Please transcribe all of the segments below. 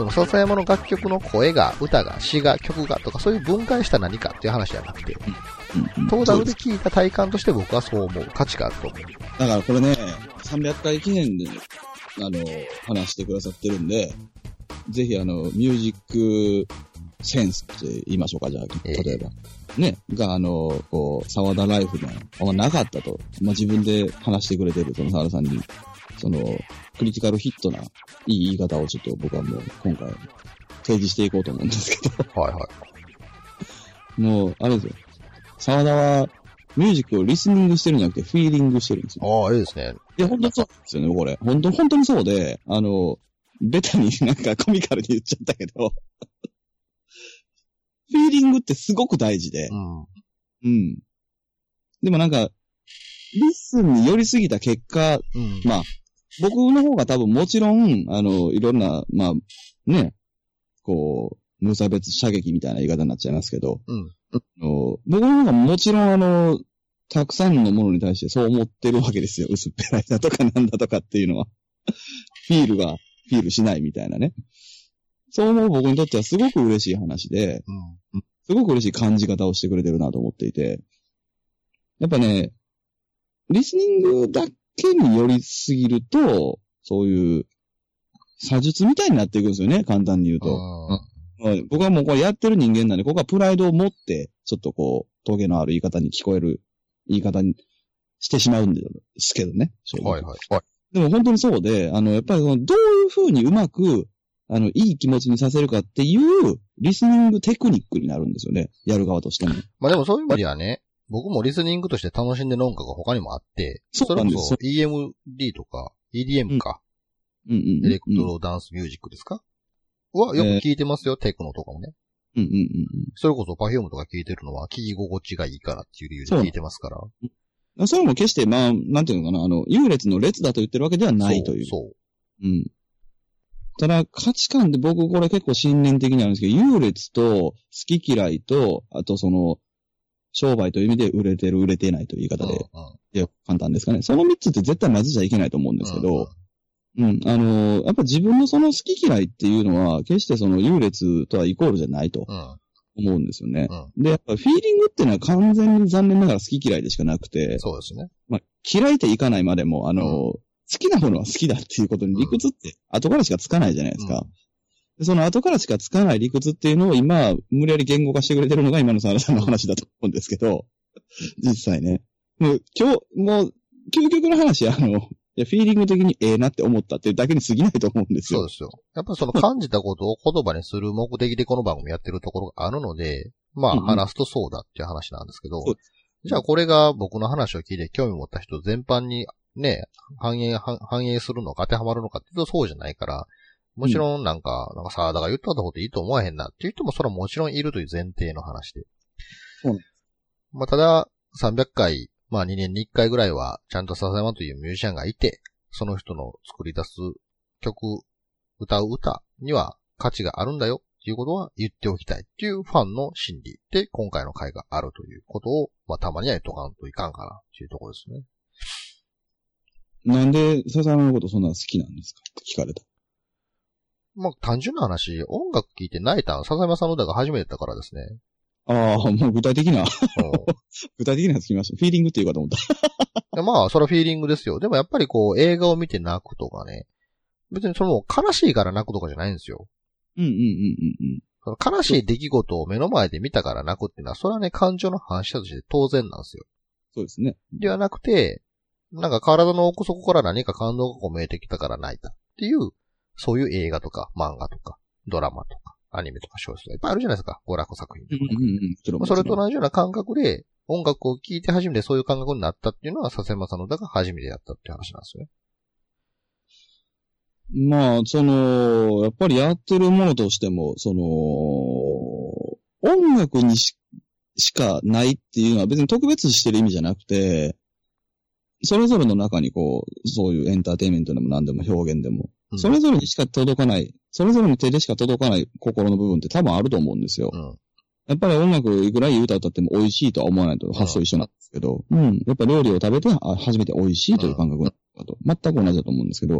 その笹山の楽曲の声が、歌が、詩が、曲がとか、そういう分解した何かっていう話じゃなくて、トータルで聞いた体感として僕はそう思う。価値があると思う。 だからこれね、300回記念で、話してくださってるんで、ぜひミュージックセンスって言いましょうか、じゃあ、例えば。ね、が、沢田ライフの、なかったと、自分で話してくれてる、沢田さんに、クリティカルヒットないい言い方をちょっと僕はもう今回提示していこうと思うんですけど。 はいはい。 もう、あれですよ。沢田は、ミュージックをリスニングしてるんじゃなくて、フィーリングしてるんですよ。 ああ、いいですね。 いや、本当そうですよね、これ。本当にそうで、ベタになんかコミカルに言っちゃったけど、フィーリングってすごく大事で、うん。でもなんか、リッスンに寄りすぎた結果、まあ、僕の方が多分もちろん、いろんな、まあ、ね、無差別射撃みたいな言い方になっちゃいますけど、僕の方がもちろんたくさんのものに対してそう思ってるわけですよ。薄っぺらいだとかなんだとかっていうのは。フィールしないみたいなね。そう思う僕にとってはすごく嬉しい話で、すごく嬉しい感じ方をしてくれてるなと思っていて、やっぱね、リスニングだけに寄りすぎると、そういう、写術みたいになっていくんですよね、簡単に言うと。僕はもうこれやってる人間なんで、ここはプライドを持って、ちょっとトゲのある言い方に聞こえる言い方にしてしまうんですけどね。 はいはいはい。 でも本当にそうで、やっぱりどういう風にうまく、いい気持ちにさせるかっていう、リスニングテクニックになるんですよね。やる側としても。 まあでもそういう意味ではね、僕もリスニングとして楽しんでる音楽が他にもあって、それこそ EMD とか EDM か、エレクトロダンスミュージックですかはよく聞いてますよ、テクノとかもね。それこそ Perfume とか聞いてるのは聞き心地がいいからっていう理由で聞いてますから。 それも決して、まあ、なんていうのかな、優劣の列だと言ってるわけではないという。 そう。 ただ、価値観って僕これ結構信念的にあるんですけど、優劣と好き嫌いと、あと商売という意味で売れてる売れてないという言い方で、いや、簡単ですかね。その3つって絶対混ぜちゃいけないと思うんですけど、やっぱ自分のその好き嫌いっていうのは、決して優劣とはイコールじゃないと思うんですよね。で、やっぱフィーリングっていうのは完全に残念ながら好き嫌いでしかなくて、 そうですね。 まあ、嫌いっていかないまでも、好きなものは好きだっていうことに理屈って後からしかつかないじゃないですか。でその後からしかつかない理屈っていうのを今、無理やり言語化してくれてるのが今の沢田さんの話だと思うんですけど、実際ね。もう究極の話、いや、フィーリング的にええなって思ったっていうだけに過ぎないと思うんですよ。 そうですよ。やっぱり感じたことを言葉にする目的でこの番組やってるところがあるので、まあ話すとそうだっていう話なんですけど、じゃあこれが僕の話を聞いて興味持った人全般にね、反映するのか当てはまるのかっていうとそうじゃないから、もちろんなんか沢田が言ったことでいいと思わへんなっていう人もそれはもちろんいるという前提の話で。まあただ、300回、まあ2年に1回ぐらいはちゃんと笹山というミュージシャンがいて、その人の作り出す曲、歌う歌には価値があるんだよっていうことは言っておきたいっていうファンの心理で今回の回があるということを、まあたまには言っとかんといかんかなっていうところですね。 なんで笹山のことそんな好きなんですかって聞かれた。 まあ単純な話、音楽聴いて泣いたん笹山さんの歌が初めてだからですね。 ああ、もう具体的な具体的なやつ聞きました。フィーリングっていうかと思った。 まあ、それはフィーリングですよ。でもやっぱり映画を見て泣くとかね。別に悲しいから泣くとかじゃないんですよ。悲しい出来事を目の前で見たから泣くっていうのは、それはね、感情の反射として当然なんですよ。 そうですね。 ではなくて、なんか体の奥底から何か感動が見えてきたから泣いたっていう、そういう映画とか漫画とかドラマとかアニメとか小説とかいっぱいあるじゃないですか。娯楽作品とか。それと同じような感覚で音楽を聴いて初めてそういう感覚になったっていうのは笹山さんの歌が初めてやったっていう話なんですよね。 まあ、やっぱりやってるものとしても、音楽にしかないっていうのは別に特別視してる意味じゃなくて、それぞれの中にそういうエンターテインメントでも何でも表現でも、それぞれにしか届かない、それぞれの手でしか届かない心の部分って多分あると思うんですよ。やっぱり音楽いくらいい歌歌っても美味しいとは思わないと発想一緒なんですけど、やっぱ料理を食べて初めて美味しいという感覚だと、全く同じだと思うんですけど、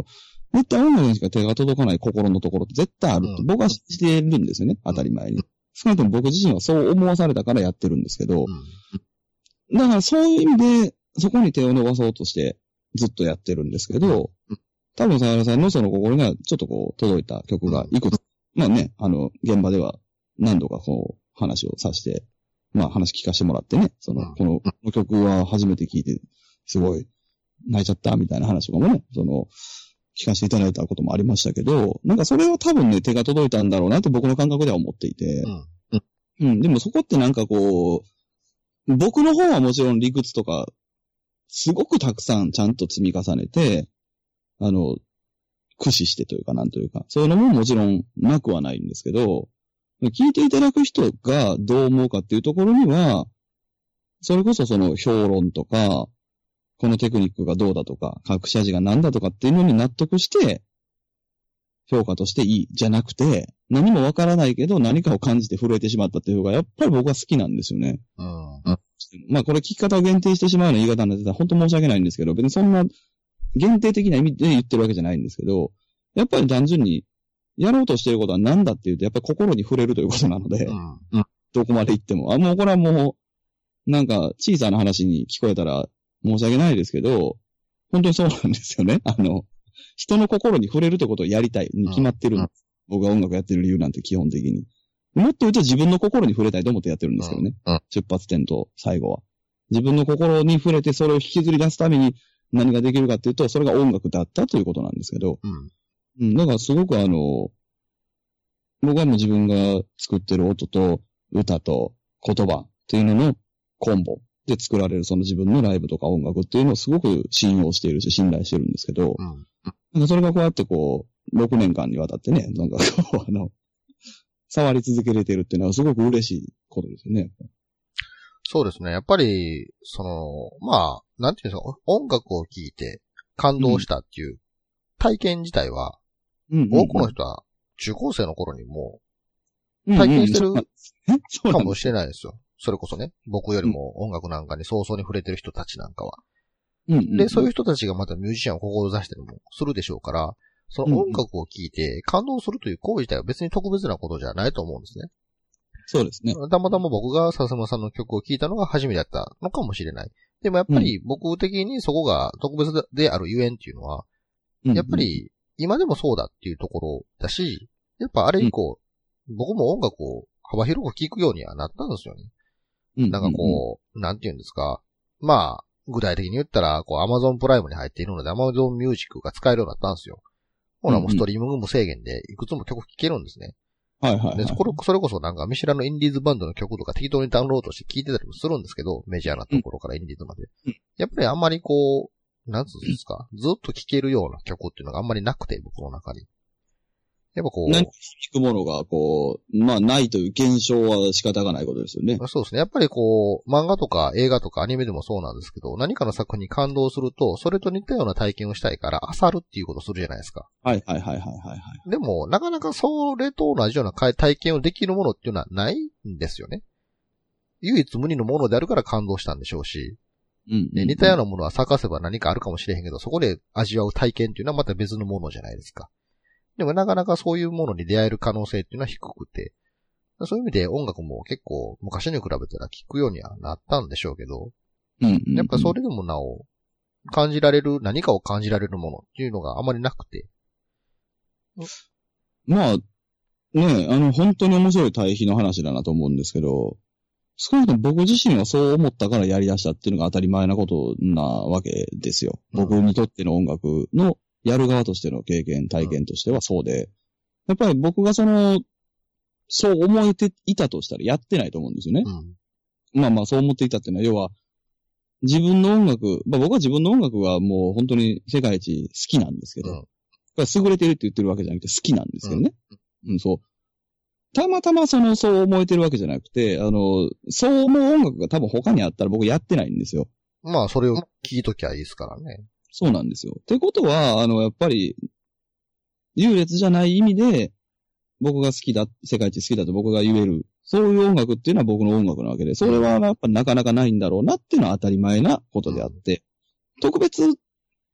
絶対音楽にしか手が届かない心のところって絶対あるって、僕は知ってるんですよね、当たり前に。少なくとも僕自身はそう思わされたからやってるんですけど、だからそういう意味で、そこに手を伸ばそうとしてずっとやってるんですけど、多分沢田さんのその心がちょっとこう届いた曲がいくつ、まあね、現場では何度かこう話をさせて、まあ話聞かせてもらってね、この曲は初めて聞いて、すごい泣いちゃったみたいな話とかもね、聞かせていただいたこともありましたけど、なんかそれは多分ね、手が届いたんだろうなって僕の感覚では思っていて、でもそこってなんかこう、僕の方はもちろん理屈とか、すごくたくさんちゃんと積み重ねて、駆使してというかなんというか、そういうのももちろんなくはないんですけど、聞いていただく人がどう思うかっていうところには、それこそその評論とか、このテクニックがどうだとか、隠し味が何だとかっていうのに納得して、評価としていいじゃなくて、何もわからないけど何かを感じて震えてしまったっていう方がやっぱり僕は好きなんですよね。まあこれ聞き方を限定してしまうような言い方になってたら本当申し訳ないんですけど、別にそんな限定的な意味で言ってるわけじゃないんですけど、やっぱり単純にやろうとしていることは何だっていうと、やっぱり心に触れるということなので、どこまで行っても。もうこれはもう、なんか小さな話に聞こえたら申し訳ないですけど、本当にそうなんですよね。人の心に触れるってことをやりたいに決まってるんです。僕が音楽やってる理由なんて基本的に。もっと言うと自分の心に触れたいと思ってやってるんですけどね。出発点と最後は。自分の心に触れてそれを引きずり出すために何ができるかっていうと、それが音楽だったということなんですけど。だからすごく僕はもう自分が作ってる音と歌と言葉っていうののコンボで作られるその自分のライブとか音楽っていうのをすごく信用しているし信頼してるんですけど、なんかそれがこうやってこう、6年間にわたってね、なんかこう触り続けれてるっていうのはすごく嬉しいことですよね。 そうですね。やっぱり、まあ、なんていうんですか、音楽を聴いて感動したっていう体験自体は、多くの人は中高生の頃にも体験してるかもしれないですよ。それこそね、僕よりも音楽なんかに早々に触れてる人たちなんかは。で、そういう人たちがまたミュージシャンを志したりもするでしょうから、その音楽を聴いて感動するという行為自体は別に特別なことじゃないと思うんですね。 そうですね。 たまたま僕が笹村さんの曲を聴いたのが初めてだったのかもしれない。でもやっぱり僕的にそこが特別であるゆえんっていうのは、やっぱり今でもそうだっていうところだし、やっぱあれ以降、僕も音楽を幅広く聴くようにはなったんですよね。なんかこう、なんていうんですか。まあ、具体的に言ったら、こう、Amazon プライムに入っているので、Amazon Music が使えるようになったんですよ。ほら、もうストリーミング無制限で、いくつも曲聴けるんですね。で、それこそなんか、見知らぬインディーズバンドの曲とか適当にダウンロードして聴いてたりもするんですけど、メジャーなところからインディーズまで。やっぱりあんまりこう、なんつうんですか、ずっと聴けるような曲っていうのがあんまりなくて、僕の中に。やっぱこう。 何か聞くものが、こう、まあ、ないという現象は仕方がないことですよね。 そうですね。やっぱりこう、漫画とか映画とかアニメでもそうなんですけど、何かの作品に感動すると、それと似たような体験をしたいから、漁るっていうことをするじゃないですか。でも、なかなかそれと同じような体験をできるものっていうのはないんですよね。唯一無二のものであるから感動したんでしょうし。似たようなものは探せば何かあるかもしれへんけど、そこで味わう体験っていうのはまた別のものじゃないですか。でもなかなかそういうものに出会える可能性っていうのは低くて、そういう意味で音楽も結構昔に比べたら聴くようにはなったんでしょうけど、やっぱそれでもなお何かを感じられるものっていうのがあまりなくて。 まあ、ね、本当に面白い対比の話だなと思うんですけど、少なくとも僕自身はそう思ったからやり出したっていうのが当たり前なことなわけですよ。僕にとっての音楽のやる側としての経験、体験としてはそうで、やっぱり僕がそう思えていたとしたらやってないと思うんですよね。まあまあそう思っていたっていうのは、要は、自分の音楽、まあ僕は自分の音楽はもう本当に世界一好きなんですけど、優れてるって言ってるわけじゃなくて好きなんですけどね。そう。たまたまそう思えてるわけじゃなくて、そう思う音楽が多分他にあったら僕やってないんですよ。 まあそれを聞いときゃいいですからね。 そうなんですよ。ってことは、やっぱり、優劣じゃない意味で、僕が好きだ、世界一好きだと僕が言える、そういう音楽っていうのは僕の音楽なわけで、それはやっぱなかなかないんだろうなっていうのは当たり前なことであって、特別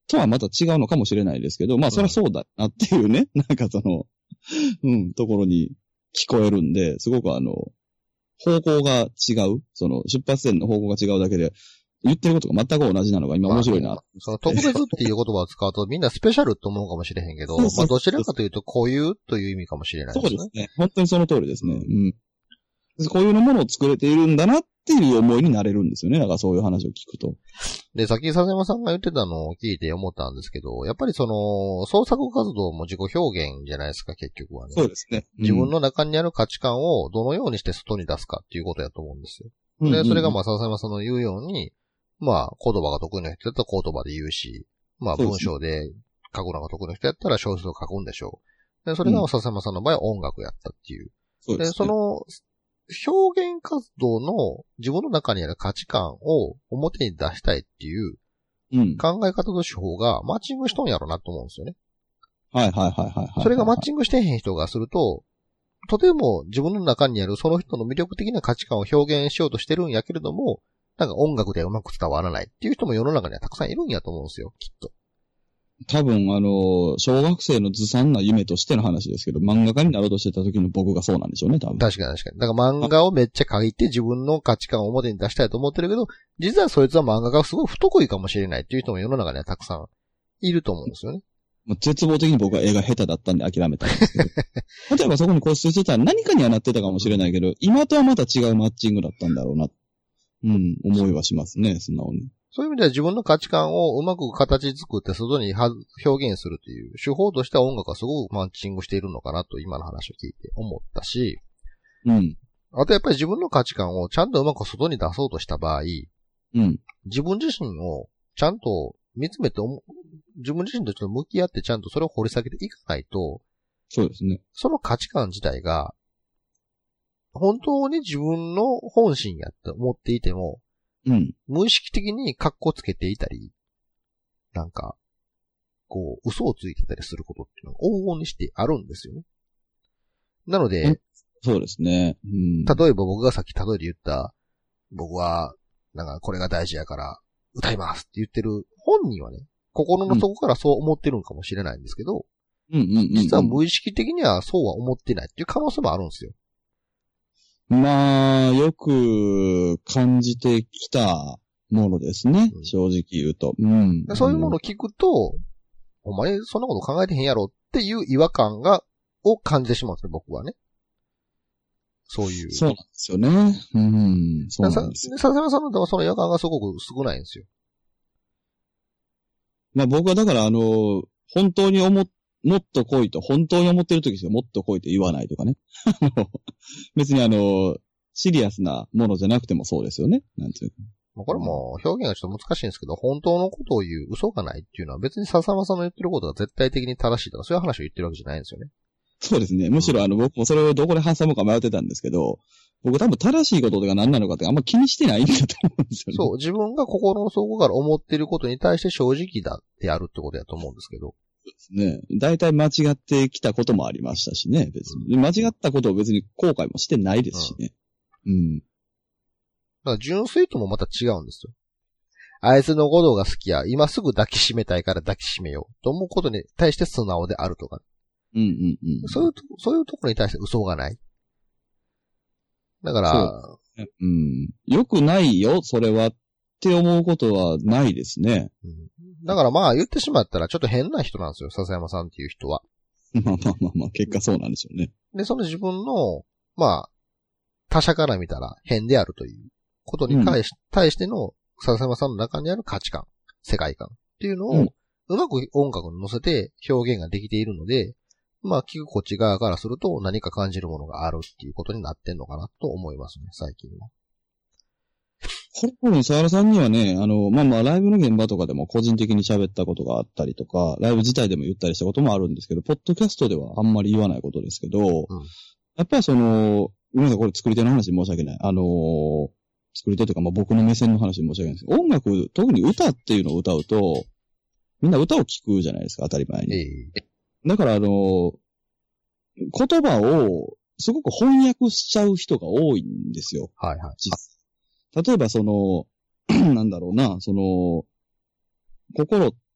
とはまた違うのかもしれないですけど、まあそれはそうだなっていうね、なんかその、ところに聞こえるんで、すごく方向が違う、その出発点の方向が違うだけで、言ってることが全く同じなのが今面白いな。 その特別っていう言葉を使うとみんなスペシャルと思うかもしれへんけど、まあどちらかというと固有という意味かもしれないですね。 そうですね。本当にその通りですね。こういうものを作れているんだなっていう思いになれるんですよね。だからそういう話を聞くと。 で、さっき笹山さんが言ってたのを聞いて思ったんですけど、やっぱりその、創作活動も自己表現じゃないですか、結局はね。 そうですね。 自分の中にある価値観をどのようにして外に出すかっていうことやと思うんですよ。で、それがまあ笹山さんの言うように、まあ言葉が得意な人だったら言葉で言うし、まあ文章で書くのが得意な人やったら小説を書くんでしょう。で、それが笹山さんの場合は音楽やったっていう。 そうですね。 で、その、表現活動の自分の中にある価値観を表に出したいっていう考え方と手法がマッチングしとんやろなと思うんですよね。 はいはいはいはい。 それがマッチングしてへん人がすると、とても自分の中にあるその人の魅力的な価値観を表現しようとしてるんやけれども、なんか音楽でうまく伝わらないっていう人も世の中にはたくさんいるんやと思うんですよ、きっと。 多分小学生のずさんな夢としての話ですけど、漫画家になろうとしてた時の僕がそうなんでしょうね、多分。 確かに確かに。だから漫画をめっちゃ描いて自分の価値観を表に出したいと思ってるけど、実はそいつは漫画がすごい不得意かもしれないっていう人も世の中にはたくさんいると思うんですよね。 絶望的に僕は絵が下手だったんで諦めたんですけど。例えばそこに固執してたら何かにはなってたかもしれないけど、今とはまた違うマッチングだったんだろうな。思いはしますね、素直に。 そういう意味では自分の価値観をうまく形作って外に表現するという手法としては音楽はすごくマッチングしているのかなと今の話を聞いて思ったし、あとやっぱり自分の価値観をちゃんとうまく外に出そうとした場合、自分自身をちゃんと見つめて自分自身とちょっと向き合ってちゃんとそれを掘り下げていかないと、 そうですね。 その価値観自体が本当に自分の本心やって思っていても、無意識的にカッコつけていたり、なんか、こう、嘘をついてたりすることっていうのが往々にしてあるんですよね。なので、 そうですね。 例えば僕がさっき例えで言った、僕は、なんかこれが大事やから歌いますって言ってる本人はね、心の底からそう思ってるんかもしれないんですけど、実は無意識的にはそうは思ってないっていう可能性もあるんですよ。 まあ、よく感じてきたものですね。正直言うと。 そういうものを聞くと、お前そんなこと考えてへんやろっていう違和感を感じてしまうんですね、僕はね。そういう。 そうなんですよね。そうなんですよ。 笹山さんのその違和感がすごく少ないんですよ。 まあ僕はだから本当にもっと来いと、本当に思ってる時しかもっと来いと言わないとかね。別にシリアスなものじゃなくてもそうですよね。なんていうか。 これも表現がちょっと難しいんですけど、本当のことを言う嘘がないっていうのは別に笹山さんの言ってることが絶対的に正しいとかそういう話を言ってるわけじゃないんですよね。 そうですね。むしろ僕もそれをどこで挟むか迷ってたんですけど、僕多分正しいことが何なのかってあんま気にしてないんだと思うんですよね。 そう、自分が心の底から思っていることに対して正直だってやるってことやと思うんですけど。 そうですね。大体間違ってきたこともありましたしね、別に。間違ったことを別に後悔もしてないですしね。 だから純粋ともまた違うんですよ。あいつのことが好きや、今すぐ抱きしめたいから抱きしめようと思うことに対して素直であるとか。そういうところに対して嘘がない。だから、 よくないよ、それはって思うことはないですね。 だからまあ言ってしまったらちょっと変な人なんですよ、笹山さんっていう人は。 まあ、結果そうなんでしょうね。 で、その自分の、まあ、他者から見たら変であるということに対しての笹山さんの中にある価値観、世界観っていうのを、うまく音楽に乗せて表現ができているので、まあ、聞くこっち側からすると何か感じるものがあるっていうことになってんのかなと思いますね、最近は。 これ、沢原さんにはね、ライブの現場とかでも個人的に喋ったことがあったりとか、ライブ自体でも言ったりしたこともあるんですけど、ポッドキャストではあんまり言わないことですけど、やっぱりごめんなさい、これ作り手の話申し訳ない。作り手というか、僕の目線の話申し訳ないですけど、音楽、特に歌っていうのを歌うと、みんな歌を聴くじゃないですか、当たり前に。だから言葉をすごく翻訳しちゃう人が多いんですよ。 はいはい。 例えばなんだろうな、心っ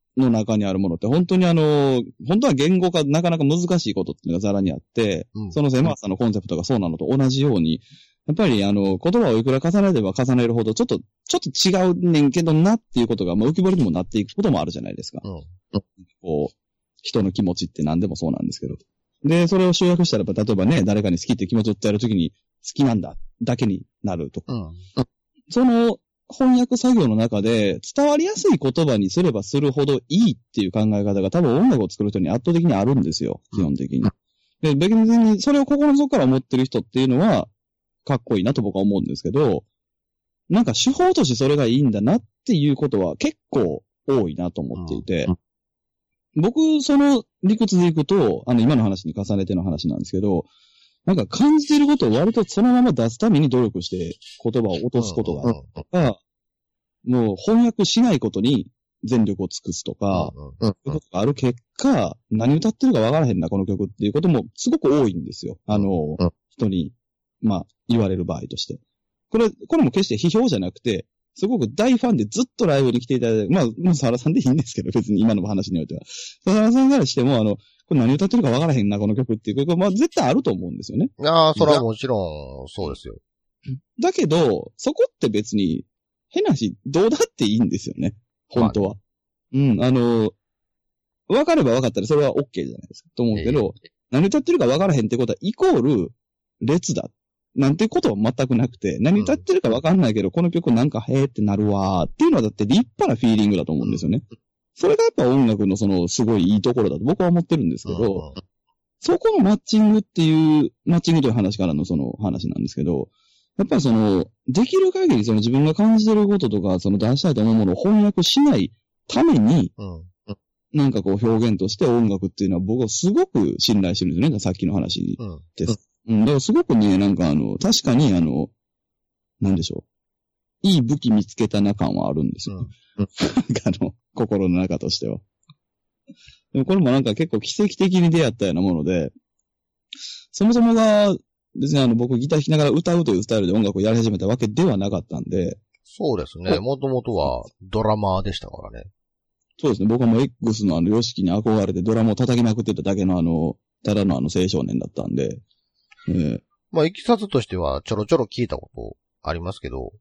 の中にあるものって本当に本当は言語化なかなか難しいことっていうのがざらにあって、その狭さのコンセプトがそうなのと同じように、やっぱり言葉をいくら重ねれば重ねるほど、ちょっと違うねんけどなっていうことが、浮き彫りにもなっていくこともあるじゃないですか。こう、人の気持ちって何でもそうなんですけど。で、それを集約したら、例えばね、誰かに好きっていう気持ちを伝えるときに、好きなんだ、だけになるとか。その翻訳作業の中で、伝わりやすい言葉にすればするほどいいっていう考え方が多分音楽を作る人に圧倒的にあるんですよ、基本的に。で、別にそれを心の底から思ってる人っていうのは、かっこいいなと僕は思うんですけど、なんか手法としてそれがいいんだなっていうことは結構多いなと思っていて、僕、その理屈でいくと、今の話に重ねての話なんですけど、なんか感じてることを割とそのまま出すために努力して言葉を落とすことがあるとか、もう翻訳しないことに全力を尽くすとか、そういうことがある結果、何歌ってるか分からへんな、この曲っていうこともすごく多いんですよ。人に、言われる場合として。これも決して批評じゃなくて、すごく大ファンでずっとライブに来ていただいて、もう沢田さんでいいんですけど、別に今の話においては。沢田さんからしても、これ何歌ってるか分からへんな、この曲っていう、絶対あると思うんですよね。 ああ、それはもちろん、そうですよ。 だけど、そこって別に、変な話、どうだっていいんですよね。本当は。分かれば分かったらそれは OK じゃないですか。と思うけど、何歌ってるか分からへんってことは、イコール、列だ。なんてことは全くなくて、何歌ってるか分かんないけど、この曲なんかへーってなるわーっていうのはだって立派なフィーリングだと思うんですよね。それがやっぱ音楽のすごいいいところだと僕は思ってるんですけど、そこのマッチングという話からのその話なんですけど、やっぱりできる限り自分が感じてることとか、出したいと思うものを翻訳しないために、なんかこう表現として音楽っていうのは僕はすごく信頼してるんですよね、さっきの話です。だからすごくね、なんか確かになんでしょう。いい武器見つけたな感はあるんですよ。なんか心の中としては。でもこれもなんか結構奇跡的に出会ったようなもので、そもそもが別に僕ギター弾きながら歌うというスタイルで音楽をやり始めたわけではなかったんで。 そうですね。もともとはドラマーでしたからね。 そうですね。僕はもう X のヨシキに憧れてドラムを叩きまくってただけのただの青少年だったんで。 いきさつとしてはちょろちょろ聞いたことありますけど。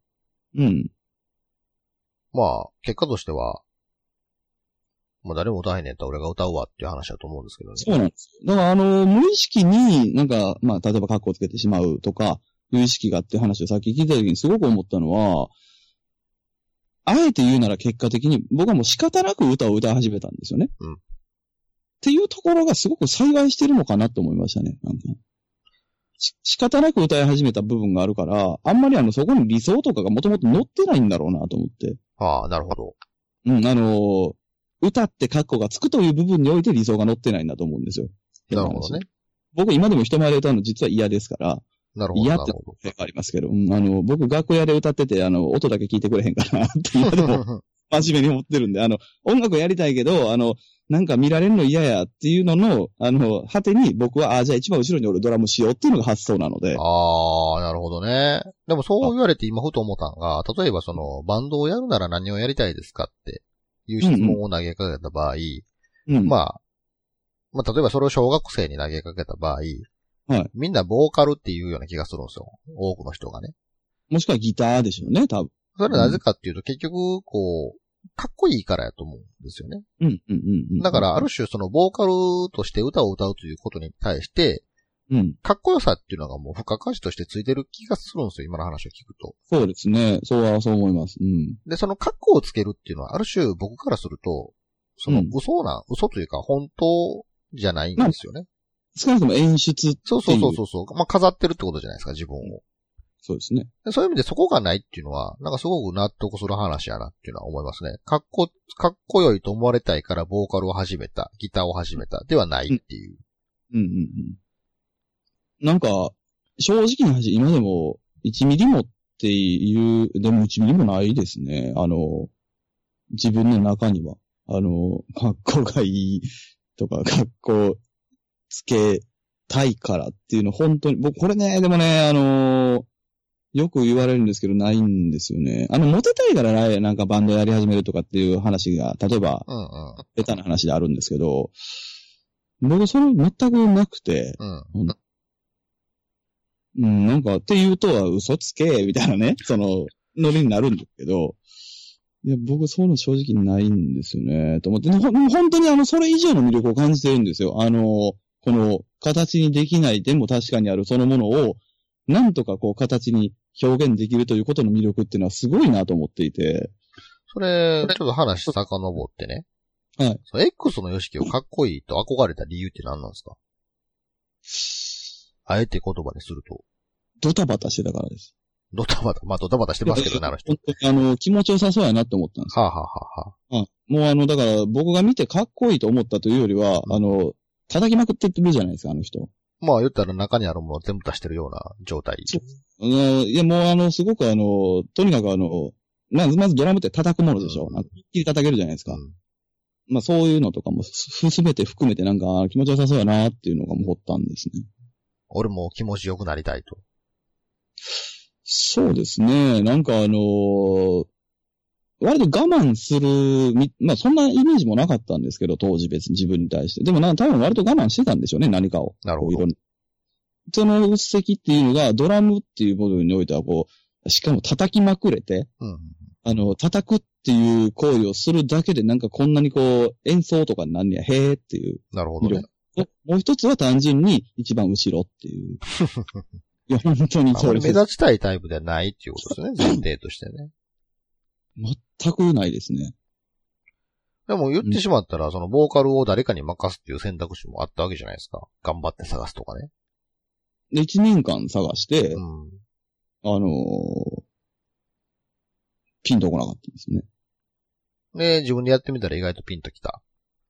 結果としては、誰も歌えへんねんったら俺が歌うわっていう話だと思うんですけどね。 そうなんですよ。だから無意識になんか、例えばカッコをつけてしまうとか、無意識がっていう話をさっき聞いた時にすごく思ったのは、あえて言うなら結果的に僕はもう仕方なく歌を歌い始めたんですよね。っていうところがすごく幸いしてるのかなと思いましたね。なんか仕方なく歌い始めた部分があるから、あんまりそこに理想とかがもともと載ってないんだろうなと思って。 ああ、なるほど。 歌ってカッコがつくという部分において理想が載ってないんだと思うんですよ。 なるほどね。 僕今でも人前で歌うの実は嫌ですから。 なるほど。 嫌ってことがありますけど、僕楽屋で歌ってて、音だけ聞いてくれへんかなって今でも真面目に思ってるんで、音楽やりたいけど、なんか見られるの嫌やっていうのの、果てに僕は、じゃあ一番後ろにおるドラムしようっていうのが発想なので。 ああ、なるほどね。でもそう言われて今ふと思ったのが、例えばバンドをやるなら何をやりたいですかっていう質問を投げかけた場合、例えばそれを小学生に投げかけた場合、みんなボーカルっていうような気がするんですよ。多くの人がね。 もしくはギターでしょうね、多分。 それはなぜかっていうと、結局、かっこいいからやと思うんですよね。だから、ある種ボーカルとして歌を歌うということに対して、かっこよさっていうのがもう付加価値としてついてる気がするんですよ、今の話を聞くと。 そうですね。そう思います。 で、そのかっこをつけるっていうのは、ある種僕からすると、嘘というか本当じゃないんですよね。 少なくとも演出。 そう。飾ってるってことじゃないですか、自分を。 そうですね。 そういう意味でそこがないっていうのは、なんかすごく納得する話やなっていうのは思いますね。かっこよいと思われたいからボーカルを始めた、ギターを始めた、ではないっていう。 なんか、正直な話、今でも、1ミリもっていう、でも1ミリもないですね。自分の中には。かっこがいいとか、かっこつけたいからっていうの、本当に、僕、これね、でもね、 よく言われるんですけど、ないんですよね。モテたいからなんかバンドやり始めるとかっていう話が、例えば、ベタな話であるんですけど、僕それ全くなくて、なんか、って言うとは嘘つけ、みたいなね、ノリになるんですけど、いや、僕そういうの正直ないんですよね、と思って、本当にそれ以上の魅力を感じてるんですよ。この、形にできないでも確かにあるそのものを、なんとかこう形に表現できるということの魅力っていうのはすごいなと思っていて。 それ、ちょっと話遡ってね。はい。X のヨシキをかっこいいと憧れた理由って何なんですか？あえて言葉にすると。 ドタバタしてたからです。 ドタバタ、まあドタバタしてますけどね、あの人。 気持ちよさそうやなって思ったんです。 はあ、はあはあはあ、 もうだから僕が見てかっこいいと思ったというよりは、叩きまくってってるじゃないですか、あの人。 まあ言ったら中にあるものを全部出してるような状態。 いやもうすごくとにかくまずドラムって叩くものでしょ。一気に叩けるじゃないですか。まあそういうのとかもすべて含めてなんか気持ちよさそうやなっていうのが思ったんですね。 俺も気持ちよくなりたいと。 そうですね。なんか割と我慢する、まあそんなイメージもなかったんですけど、当時別に自分に対して。でも多分割と我慢してたんでしょうね、何かを。 なるほど。 そのうっせきっていうのがドラムっていう部分においてはしかも叩きまくれて、叩くっていう行為をするだけでなんかこんなに演奏とかになんねや、へーっていう。 なるほどね。 もう一つは単純に一番後ろっていう。いや、本当にそうです。 目立ちたいタイプではないっていうことですね、前提としてね。 全くないですね。 でも言ってしまったら、そのボーカルを誰かに任すっていう選択肢もあったわけじゃないですか。頑張って探すとかね。 で、1年間探して、ピンとこなかったんですね。 で、自分でやってみたら意外とピンときた。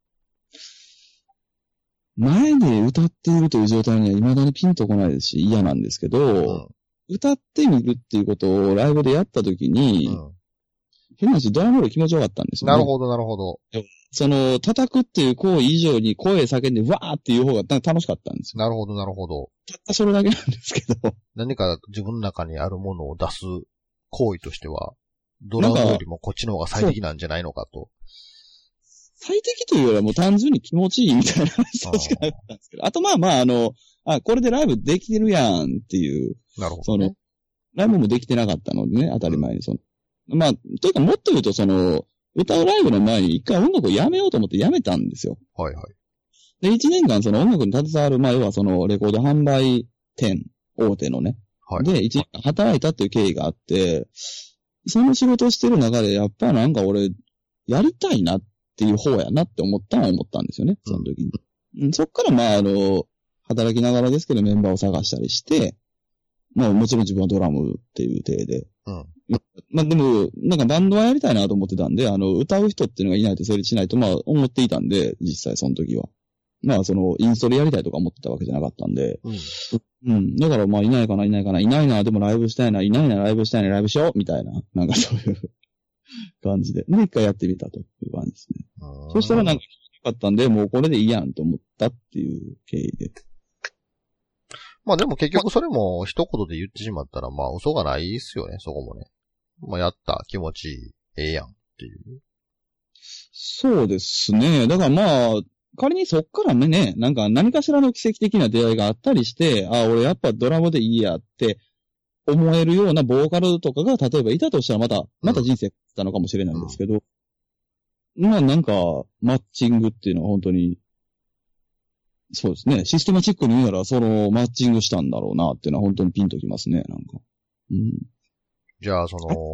前で歌っているという状態には未だにピンとこないですし嫌なんですけど、歌ってみるっていうことをライブでやったときに、変な話、ドラムロール気持ちよかったんですよね。 なるほど、なるほど。 叩くっていう行為以上に声叫んで、わーっていう方が楽しかったんですよ。 なるほど、なるほど。 たったそれだけなんですけど。 何か自分の中にあるものを出す行為としては、ドラムよりもこっちの方が最適なんじゃないのかと。 最適というよりはもう単純に気持ちいいみたいな話しかなかったんですけど。あとこれでライブできてるやんっていう。 なるほど、ね。 ライブもできてなかったのでね、当たり前にまあ、というかもっと言うと歌うライブの前に一回音楽をやめようと思ってやめたんですよ。 はいはい。 で、1年間音楽に携わる前はレコード販売店、大手のね。はい。で、1年間働いたっていう経緯があって、その仕事をしてる中でやっぱなんか俺、やりたいなっていう方やなって思ったんですよね、その時に。そっから働きながらですけどメンバーを探したりして、もちろん自分はドラムっていう体で。でも、なんかバンドはやりたいなと思ってたんで、歌う人っていうのがいないと成立しないと、思っていたんで、実際その時は。インストでやりたいとか思ってたわけじゃなかったんで。だからいないかな、いないな、でもライブしたいな、いないな、ライブしたいな、ライブしようみたいな、なんかそういう感じで。で、一回やってみたという感じですね。そしたらなんか良かったんで、もうこれでいいやんと思ったっていう経緯で。 でも結局それも一言で言ってしまったら嘘がないっすよね、そこもね。やった気持ちいい、ええやんっていう。 そうですね。だから仮にそっからね、なんか何かしらの奇跡的な出会いがあったりして、俺やっぱドラムでいいやって思えるようなボーカルとかが例えばいたとしたらまた人生たのかもしれないんですけど、なんかマッチングっていうのは本当にそうですね。システマチックに言うなら、マッチングしたんだろうなっていうのは本当にピンときますね、なんか。 じゃあ、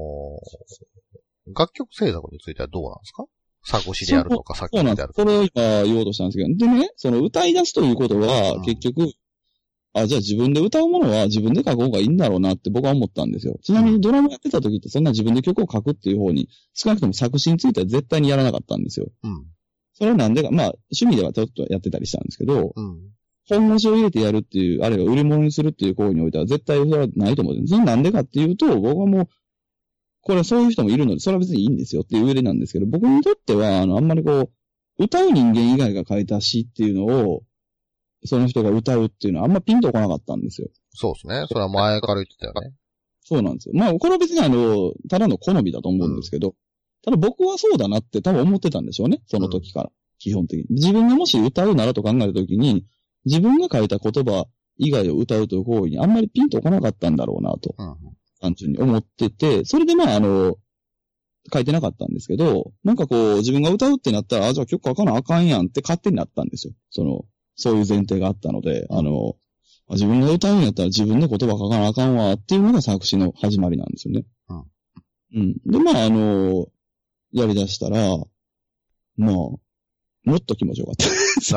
楽曲制作についてはどうなんですか？作詞であるとか作曲であるとか。 それを今言おうとしたんですけど。でね、歌い出すということは、結局、じゃあ自分で歌うものは自分で書く方がいいんだろうなって僕は思ったんですよ。ちなみにドラムやってた時ってそんな自分で曲を書くっていう方に、少なくとも作詞については絶対にやらなかったんですよ。それはなんでか、趣味ではちょっとやってたりしたんですけど、本腰を入れてやるっていう、あるいは売り物にするっていう行為においては絶対それはないと思うんです。それなんでかっていうと、僕はもう、これはそういう人もいるので、それは別にいいんですよっていう上でなんですけど、僕にとっては、あんまり歌う人間以外が書いた詩っていうのを、その人が歌うっていうのはあんまピンとこなかったんですよ。 そうですね。それは前から言ってたよね。 そうなんですよ。まあ、これは別にただの好みだと思うんですけど、ただ僕はそうだなって多分思ってたんでしょうね。その時から。基本的に。自分がもし歌うならと考えるときに、自分が書いた言葉以外を歌うという行為にあんまりピンとこなかったんだろうなと、単純に思ってて、それでまあ書いてなかったんですけど、なんかこう、自分が歌うってなったら、じゃあ曲書かなあかんやんって勝手になったんですよ。そういう前提があったので、自分が歌うんやったら自分の言葉書かなあかんわっていうのが作詞の始まりなんですよね。で、まあやり出したら、まあ、もっと気持ちよかった。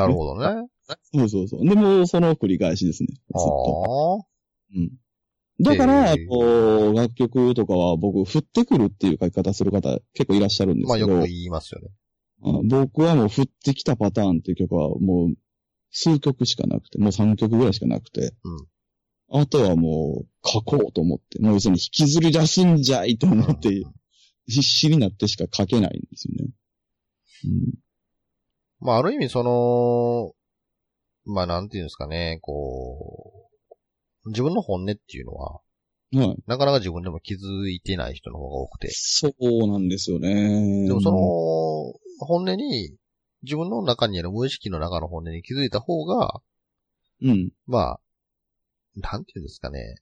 なるほどね。 そう。でも、その繰り返しですね。ずっと。だから、楽曲とかは僕、降ってくるっていう書き方する方結構いらっしゃるんですけど。 まあよく言いますよね。 僕はもう降ってきたパターンっていう曲はもう数曲しかなくて、もう3曲ぐらいしかなくて。あとはもう書こうと思って、もう要するに引きずり出すんじゃいと思って、必死になってしか書けないんですよね。 まあある意味まあなんていうんですかね、自分の本音っていうのは、なかなか自分でも気づいてない人の方が多くて。 そうなんですよね。 でも本音に、自分の中にある無意識の中の本音に気づいた方が、まあ、なんていうんですかね、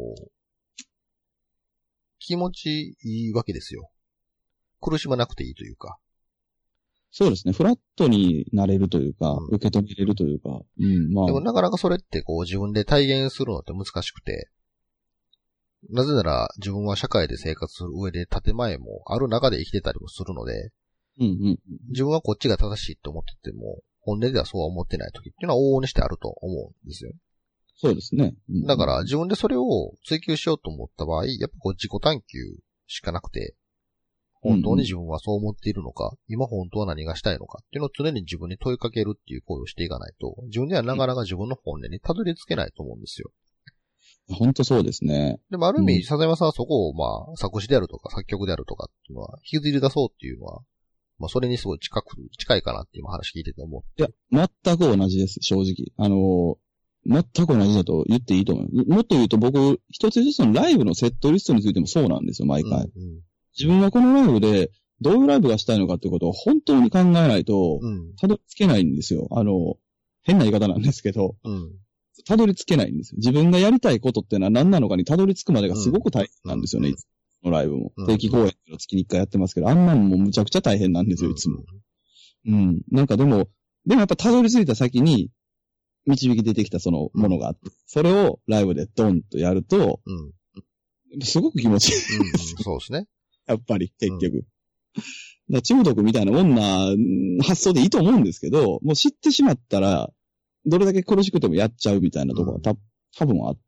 気持ちいいわけですよ。苦しまなくていいというか。 そうですね。フラットになれるというか、受け止めれるというか。まあ。 でもなかなかそれって自分で体現するのって難しくて。なぜなら自分は社会で生活する上で建前もある中で生きてたりもするので、自分はこっちが正しいと思ってても、本音ではそうは思ってない時っていうのは往々にしてあると思うんですよ。 そうですね。 だから自分でそれを追求しようと思った場合、やっぱ自己探求しかなくて、本当に自分はそう思っているのか、今本当は何がしたいのかっていうのを常に自分に問いかけるっていう行為をしていかないと、自分ではなかなか自分の本音にたどり着けないと思うんですよ。 本当そうですね。 でもある意味、笹山さんはそこを作詞であるとか作曲であるとかっていうのは引きずり出そうっていうのは、それにすごい近いかなっていう話聞いてて思って。 いや、全く同じです、正直。全く同じだと言っていいと思う。もっと言うと僕、一つ一つのライブのセットリストについてもそうなんですよ、毎回。自分はこのライブでどういうライブがしたいのかっていうことを本当に考えないと、たどり着けないんですよ。変な言い方なんですけど、たどり着けないんですよ。自分がやりたいことっていうのは何なのかにたどり着くまでがすごく大変なんですよね、いつものライブも。定期公演の月に1回やってますけど、あんなのもむちゃくちゃ大変なんですよ、いつも。なんかでもやっぱたどり着いた先に、導き出てきたそのものがあって、それをライブでドンとやると、すごく気持ちいい。 そうですね。 やっぱり、結局。だ中毒みたいなもんな発想でいいと思うんですけど、もう知ってしまったら、どれだけ苦しくてもやっちゃうみたいなところが多分あって、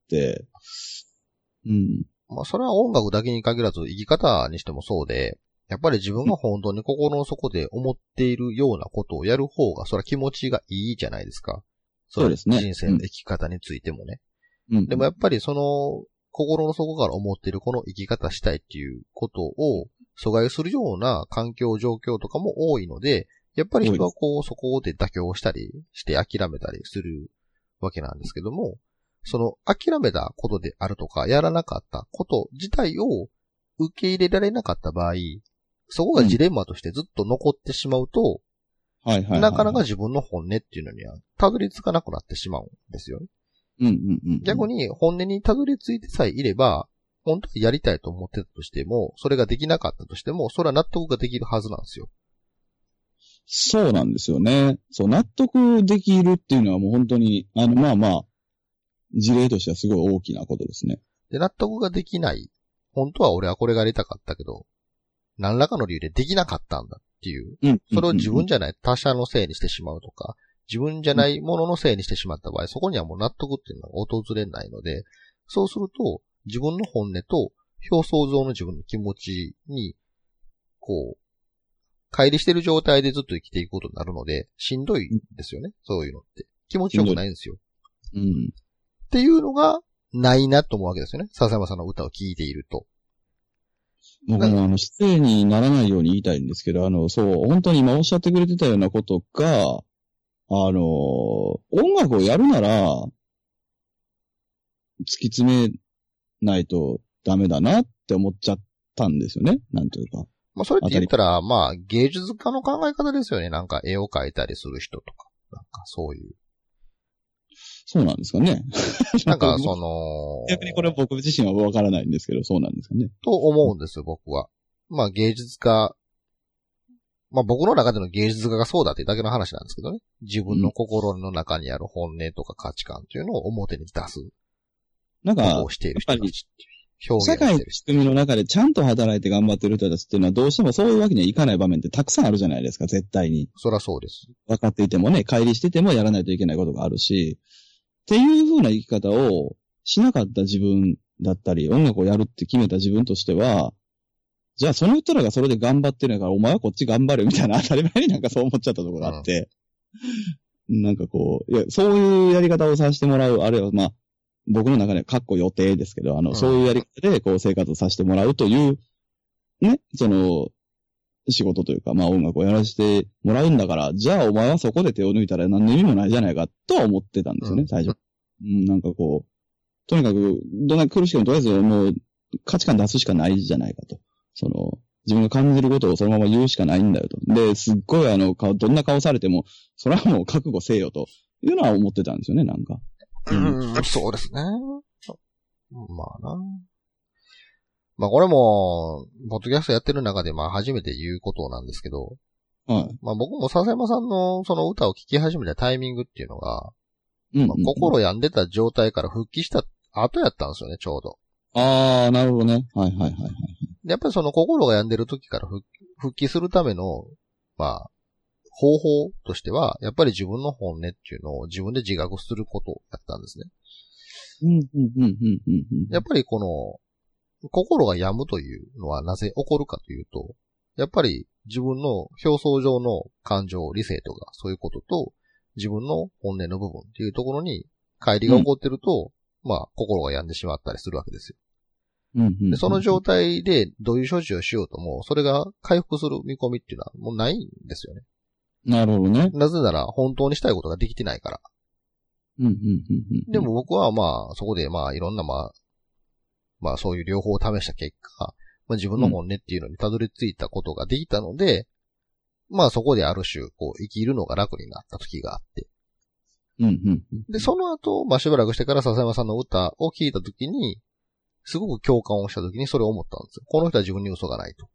それは音楽だけに限らず生き方にしてもそうで、やっぱり自分が本当に心の底で思っているようなことをやる方が、それは気持ちがいいじゃないですか。 そうですね。 人生の生き方についてもね。でもやっぱり心の底から思っているこの生き方したいっていうことを阻害するような環境状況とかも多いので、やっぱり人はそこで妥協したりして諦めたりするわけなんですけども、その諦めたことであるとか、やらなかったこと自体を受け入れられなかった場合、そこがジレンマとしてずっと残ってしまうと、なかなか自分の本音っていうのにはたどり着かなくなってしまうんですよね。逆に本音にたどり着いてさえいれば、本当にやりたいと思ってたとしても、それができなかったとしても、それは納得ができるはずなんですよ。 そうなんですよね。そう、納得できるっていうのはもう本当に、事例としてはすごい大きなことですね。 で、納得ができない。本当は俺はこれがやりたかったけど、何らかの理由でできなかったんだっていう。それを自分じゃない他者のせいにしてしまうとか、自分じゃないもののせいにしてしまった場合、そこにはもう納得っていうのが訪れないので、そうすると、自分の本音と表層上の自分の気持ちに、乖離してる状態でずっと生きていくことになるので、しんどいんですよね。そういうのって。気持ちよくないんですよ。っていうのが、ないなと思うわけですよね。笹山さんの歌を聴いていると。 僕も失礼にならないように言いたいんですけど、本当に今おっしゃってくれてたようなことが、音楽をやるなら、突き詰めないとダメだなって思っちゃったんですよね。なんというか。 まあそれって言ったら、まあ芸術家の考え方ですよね。なんか絵を描いたりする人とか。なんかそういう。 そうなんですかね。 なんか逆にこれは僕自身はわからないんですけど、そうなんですかね。 と思うんですよ、僕は。まあ芸術家、まあ僕の中での芸術家がそうだっていうだけの話なんですけどね。自分の心の中にある本音とか価値観っていうのを表に出す。 なんか、 をしている人たちっていう。 社会の仕組みの中でちゃんと働いて頑張ってる人たちっていうのはどうしてもそういうわけにはいかない場面ってたくさんあるじゃないですか、絶対に。 そりゃそうです。 分かっていてもね、乖離しててもやらないといけないことがあるし、っていう風な生き方をしなかった自分だったり、音楽をやるって決めた自分としては、じゃあその人らがそれで頑張ってるんやからお前はこっち頑張るみたいな当たり前になんかそう思っちゃったところがあって、なんかこう、いや、そういうやり方をさせてもらう、あるいはまあ、僕の中では過去予定ですけど、そういうやり方でこう生活をさせてもらうという、ね、仕事というか、まあ音楽をやらせてもらうんだから、じゃあお前はそこで手を抜いたら何の意味もないじゃないかとは思ってたんですよね、最初。なんかこう、とにかく、どんな苦しくてもとりあえずもう価値観出すしかないじゃないかと。自分が感じることをそのまま言うしかないんだよと。で、すっごいどんな顔されても、それはもう覚悟せよというのは思ってたんですよね、なんか。 そうですね。まあな。まあこれも、ポッドキャストやってる中でまあ初めて言うことなんですけど、 はい。 まあ僕も笹山さんのその歌を聴き始めたタイミングっていうのが、心病んでた状態から復帰した後やったんですよね、ちょうど。 ああ、なるほどね。はいはいはいはい。 やっぱりその心が病んでる時から復帰するための、まあ、方法としては、やっぱり自分の本音っていうのを自分で自覚することだったんですね。やっぱりこの、心が病むというのはなぜ起こるかというと、やっぱり自分の表層上の感情、理性とかそういうことと、自分の本音の部分っていうところに乖離が起こってると、まあ、心が病んでしまったりするわけですよ。でその状態でどういう処置をしようとも、それが回復する見込みっていうのはもうないんですよね。 なるほどね。 なぜなら本当にしたいことができてないから。でも僕はまあ、そこでまあ、いろんなまあそういう両方を試した結果、まあ、自分の本音っていうのにたどり着いたことができたので、まあそこである種、こう、生きるのが楽になった時があって。で、その後、まあしばらくしてから笹山さんの歌を聴いた時に、すごく共感をした時にそれを思ったんですよ。この人は自分に嘘がないと。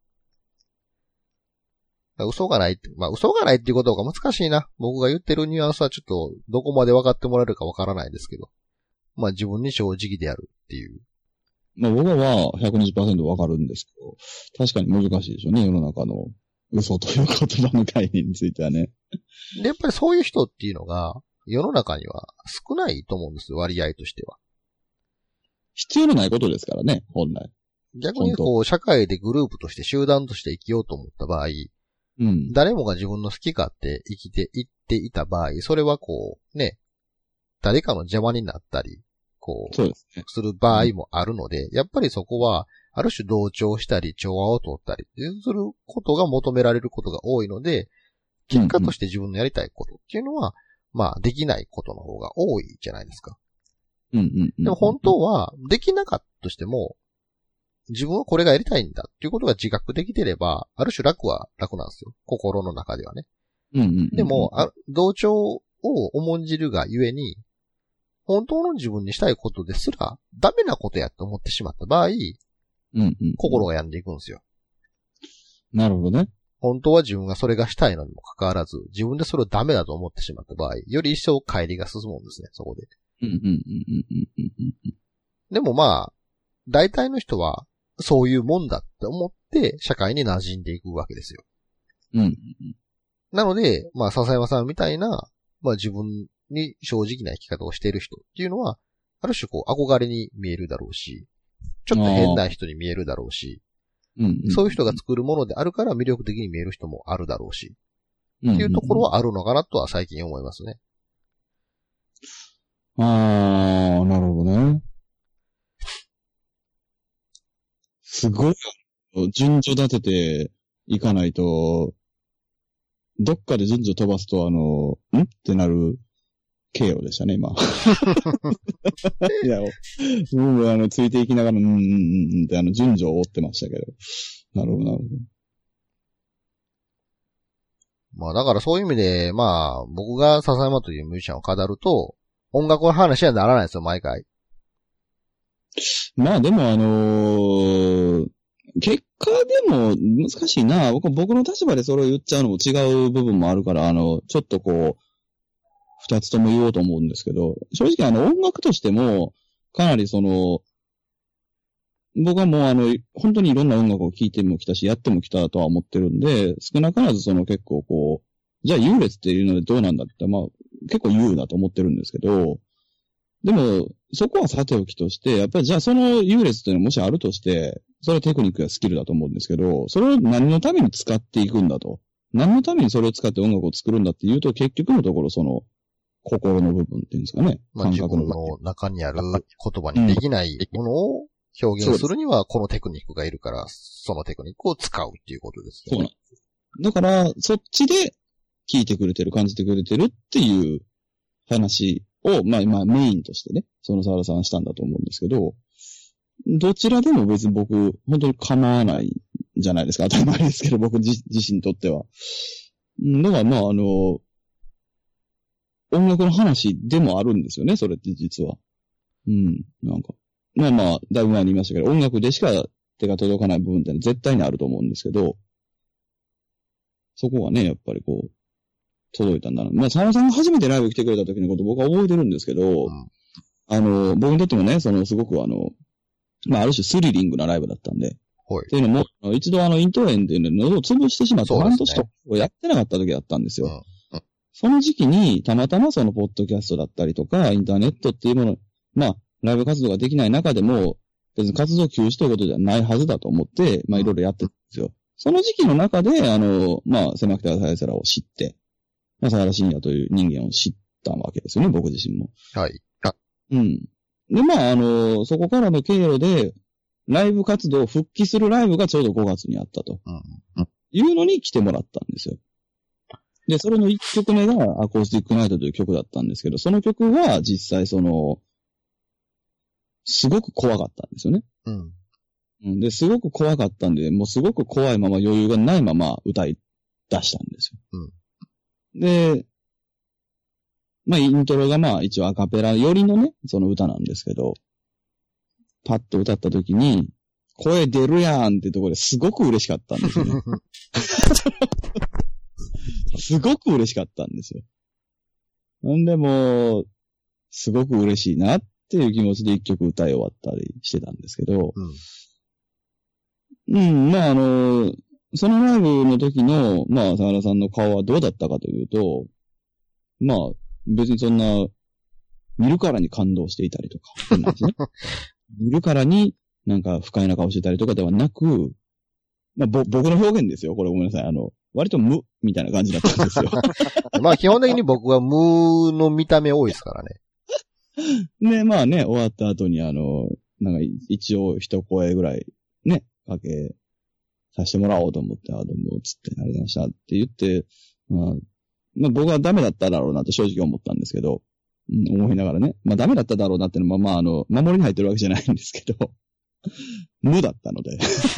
嘘がないって、まあ嘘がないっていうことが難しいな。僕が言ってるニュアンスはちょっとどこまで分かってもらえるか分からないですけど。まあ自分に正直であるっていう。 まあ僕は 120% 分かるんですけど、確かに難しいでしょうね、世の中の嘘という言葉の概念についてはね。 で、やっぱりそういう人っていうのが世の中には少ないと思うんですよ、割合としては。 必要のないことですからね、本来。 逆にこう、社会でグループとして集団として生きようと思った場合、誰もが自分の好き勝手生きていっていた場合、それはこう、ね、誰かの邪魔になったり、こう、する場合もあるので、やっぱりそこは、ある種同調したり、調和を取ったり、することが求められることが多いので、結果として自分のやりたいことっていうのは、まあ、できないことの方が多いじゃないですか。でも本当は、できなかったとしても、自分はこれがやりたいんだっていうことが自覚できてれば、ある種楽は楽なんですよ。心の中ではね。でも、同調を重んじるがゆえに、本当の自分にしたいことですら、ダメなことやと思ってしまった場合、心が病んでいくんですよ。 なるほどね。 本当は自分がそれがしたいのにもかかわらず、自分でそれをダメだと思ってしまった場合、より一層乖離が進むんですね、そこで。でもまあ、大体の人は、そういうもんだって思って、社会に馴染んでいくわけですよ。なので、まあ、笹山さんみたいな、まあ自分に正直な生き方をしている人っていうのは、ある種こう憧れに見えるだろうし、ちょっと変な人に見えるだろうし、そういう人が作るものであるから魅力的に見える人もあるだろうし、っていうところはあるのかなとは最近思いますね。 なるほどね。すごい、順序立てていかないと、どっかで順序飛ばすと、ってなる経路でしたね、今。いや、僕ついていきながら、って順序を追ってましたけど。なるほど、なるほど。 まあだからそういう意味で、まあ僕が笹山というミュージシャンを語ると、音楽の話にはならないですよ、毎回。 まあでも結果でも難しいな。僕の立場でそれを言っちゃうのも違う部分もあるから、ちょっとこう、二つとも言おうと思うんですけど、正直音楽としても、かなり僕はもう本当にいろんな音楽を聴いてもきたし、やってもきたとは思ってるんで、少なからず結構こう、じゃあ優劣っていうのでどうなんだってまあ、結構優だと思ってるんですけど、でも、そこはさておきとして、やっぱりじゃあその優劣っていうのはもしあるとして、それはテクニックやスキルだと思うんですけど、それを何のために使っていくんだと。何のためにそれを使って音楽を作るんだっていうと、結局のところ心の部分っていうんですかね。 まあ、自分の中にある言葉にできないものを表現するには、このテクニックがいるから、そのテクニックを使うっていうことですね。 そうなんです。だから、そっちで聞いてくれてる、感じてくれてるっていう話を、まあメインとしてね、その沢田さんはしたんだと思うんですけど、どちらでも別に僕、本当に構わないじゃないですか。当たり前ですけど、僕自身にとっては。だからまあ音楽の話でもあるんですよね、それって実は。なんか。まあ、だいぶ前に言いましたけど、音楽でしか手が届かない部分って絶対にあると思うんですけど、そこがね、やっぱりこう、届いたんだな。まあ、沢田さんが初めてライブ来てくれた時のこと僕は覚えてるんですけど、僕にとってもね、すごくまあ、ある種スリリングなライブだったんで、っていうのも、一度イントレンっていうので喉を潰してしまって、半年とかやってなかった時だったんですよ。その時期に、たまたまポッドキャストだったりとか、インターネットっていうもの、まあ、ライブ活動ができない中でも、別に活動休止ということではないはずだと思って、まあ、いろいろやってるんですよ。その時期の中で、まあ、狭くて浅い空を知って、まあ、沢田信也という人間を知ったわけですよね、僕自身も。 はい。 で、まあ、そこからの経路で、ライブ活動を復帰するライブがちょうど5月にあったと。いうのに来てもらったんですよ。で、それの1曲目がアコースティックナイトという曲だったんですけど、その曲は実際すごく怖かったんですよね。で、すごく怖かったんで、もうすごく怖いまま余裕がないまま歌い出したんですよ。で、まあ、イントロがまあ一応アカペラよりのね、その歌なんですけど、パッと歌った時に、声出るやんってところですごく嬉しかったんですよね。すごく嬉しかったんですよ。なんでもう、すごく嬉しいなっていう気持ちで一曲歌い終わったりしてたんですけど、まあそのライブの時の、まあ、沢田さんの顔はどうだったかというと、まあ、別にそんな、見るからに感動していたりとか、そんなんですね。見るからになんか不快な顔してたりとかではなく、まあ、僕の表現ですよ。これごめんなさい。割と無みたいな感じだったんですよ。 まあ基本的に僕は無の見た目多いですからね。 ね、まあね、終わった後になんか一応一声ぐらいね、かけさせてもらおうと思って、どうも、つって、ありがとうございましたって言って、まあ僕はダメだっただろうなって正直思ったんですけど、思いながらね。まあダメだっただろうなっていうのは、まあ守りに入ってるわけじゃないんですけど、無だったので。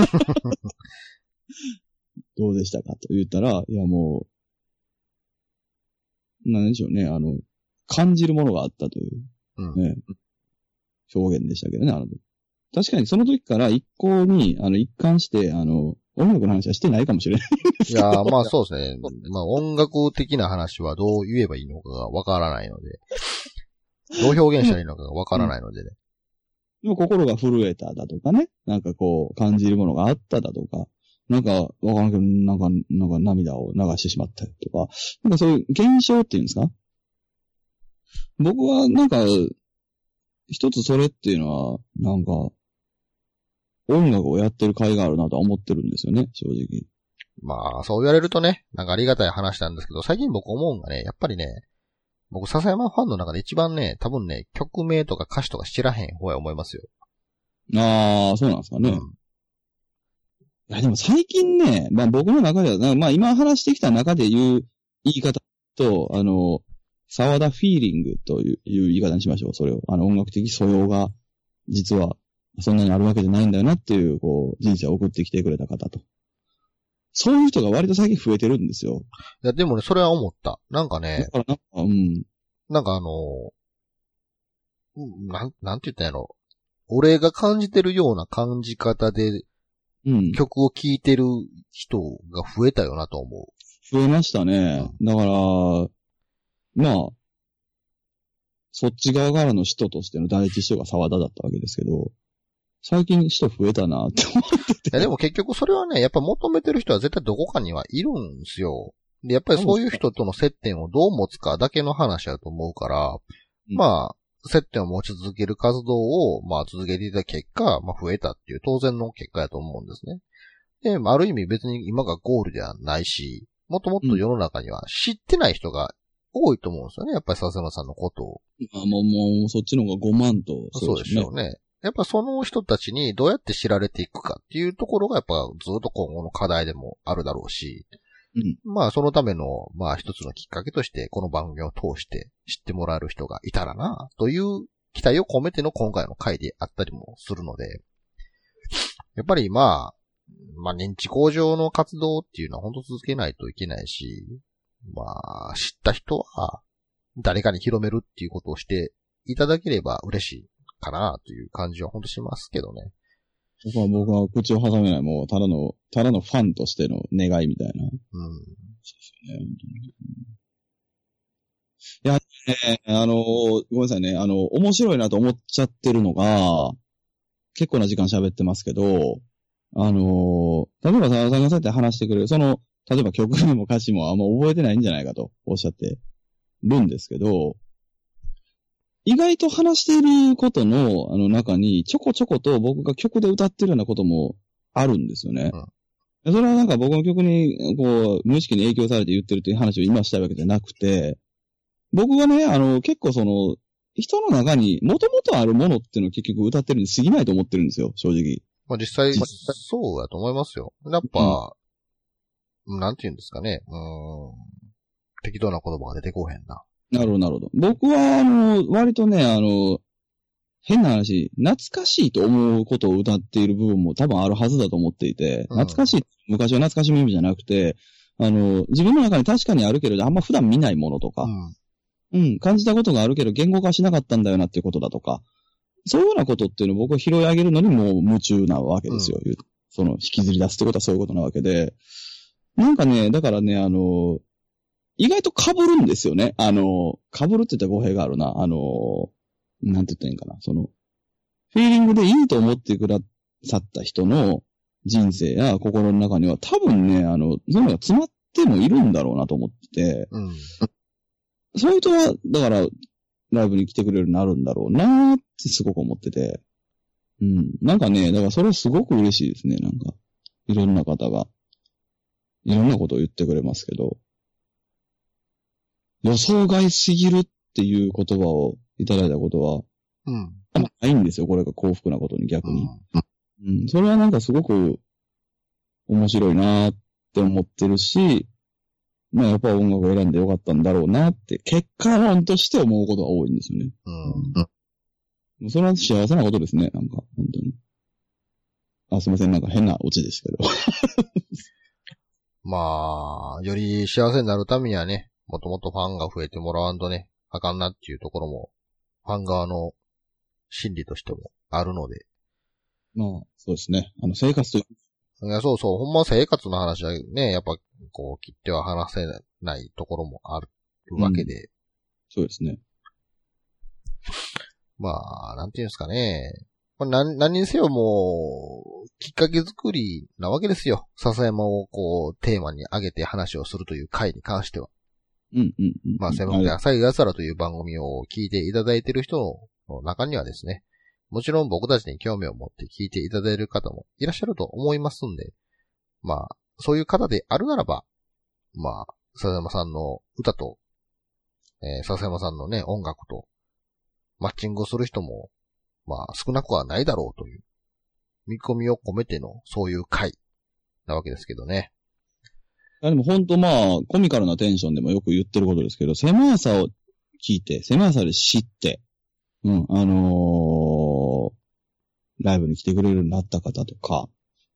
どうでしたかと言ったら、いやもう、なんでしょうね、感じるものがあったという、ね、表現でしたけどね、確かにその時から一向に、一貫して、音楽の話はしてないかもしれないですけど。 いや、まあそうですね。まあ音楽的な話はどう言えばいいのかがわからないので、どう表現したらいいのかがわからないのでね。 でも心が震えただとかね、なんかこう、感じるものがあっただとか、なんか、わからんけど、なんか涙を流してしまったりとか、なんかそういう現象っていうんですか？僕はなんか、一つそれっていうのは、なんか、音楽をやってる甲斐があるなとは思ってるんですよね、正直。 まあ、そう言われるとね、なんかありがたい話なんですけど、最近僕思うんがね、やっぱりね、僕、笹山ファンの中で一番ね、多分ね、曲名とか歌詞とか知らへん方や思いますよ。 ああ、そうなんですかね。いや、でも最近ね、まあ僕の中では、まあ今話してきた中で言う言い方と、 沢田フィーリングという言い方にしましょう。それを。音楽的素養が、実は、そんなにあるわけじゃないんだよなっていう、人生を送ってきてくれた方と。そういう人が割と最近増えてるんですよ。 いや、でもね、それは思った。なんかね、 だからなんかなんて言ったんやろ。俺が感じてるような感じ方で、曲を聴いてる人が増えたよなと思う。 増えましたね。だから、まあ、そっち側からの人としての第一人が沢田だったわけですけど、最近人増えたなって思ってて。 でも結局それはね、やっぱ求めてる人は絶対どこかにはいるんですよ。で、やっぱりそういう人との接点をどう持つかだけの話だと思うから、まあ、接点を持ち続ける活動を、まあ続けていた結果、まあ増えたっていう当然の結果だと思うんですね。で、ある意味別に今がゴールではないし、もっともっと世の中には知ってない人が多いと思うんですよね。やっぱり笹山さんのことを。 もうそっちの方が5万と。 そうですよね。やっぱその人たちにどうやって知られていくかっていうところがやっぱずっと今後の課題でもあるだろうし、まあそのためのまあ一つのきっかけとしてこの番組を通して知ってもらえる人がいたらなという期待を込めての今回の回であったりもするので、やっぱりまあ認知向上の活動っていうのは本当続けないといけないし、まあ知った人は誰かに広めるっていうことをしていただければ嬉しいかなという感じは本当しますけどね。 僕は口を挟めない、もうただのファンとしての願いみたいな。いや、ごめんなさいね、面白いなと思っちゃってるのが、結構な時間喋ってますけど、例えば沢田さんがそうやって話してくれる、例えば曲も歌詞もあんま覚えてないんじゃないかとおっしゃってるんですけど、意外と話していることの、中に、ちょこちょこと僕が曲で歌ってるようなこともあるんですよね。それはなんか僕の曲に、無意識に影響されて言ってるという話を今したいわけじゃなくて、僕がね、結構人の中に元々あるものっていうのを結局歌ってるに過ぎないと思ってるんですよ、正直。 まあ実際、そうだと思いますよ。やっぱ、なんて言うんですかね。適当な言葉が出てこへんな。 なるほど、なるほど。僕は、割とね、変な話、懐かしいと思うことを歌っている部分も多分あるはずだと思っていて、懐かしい、昔は懐かしみ意味じゃなくて、自分の中に確かにあるけれど、あんま普段見ないものとか、感じたことがあるけど、言語化しなかったんだよなっていうことだとか、そういうようなことっていうのを僕は拾い上げるのにもう夢中なわけですよ。引きずり出すってことはそういうことなわけで、なんかね、だからね、意外と被るんですよね。被るって言ったら語弊があるな。なんて言ったらいいんかな。フィーリングでいいと思ってくださった人の人生や心の中には多分ね、そういうのが詰まってもいるんだろうなと思ってて、そういう人は、だから、ライブに来てくれるようになるんだろうなーってすごく思ってて、なんかね、だからそれはすごく嬉しいですね、なんか。いろんな方が、いろんなことを言ってくれますけど、予想外すぎるっていう言葉をいただいたことは、ないんですよ。これが幸福なことに逆に。それはなんかすごく面白いなーって思ってるし、まあやっぱ音楽を選んでよかったんだろうなって、結果論として思うことが多いんですよね。それは幸せなことですね、なんか、本当に。すいません、なんか変なオチですけど。 まあ、より幸せになるためにはね、もともとファンが増えてもらわんとね、あかんなっていうところも、ファン側の心理としてもあるので。 まあ、そうですね。生活という。 いや、そうそう、ほんま生活の話はね、やっぱ、切っては話せないところもあるわけで。 そうですね。 まあ、なんていうんですかね。何にせよもう、きっかけ作りなわけですよ。笹山をテーマに上げて話をするという回に関しては。まあ、セブンで浅い奴らという番組を聞いていただいている人の中にはですね、もちろん僕たちに興味を持って聞いていただいている方もいらっしゃると思いますんで、まあ、そういう方であるならば、まあ、笹山さんの歌と、笹山さんのね、音楽と、マッチングする人も、まあ、少なくはないだろうという、見込みを込めての、そういう回、なわけですけどね。 でも本当まあ、コミカルなテンションでもよく言ってることですけど、狭さを聞いて、狭さで知って、ライブに来てくれるようになった方とか、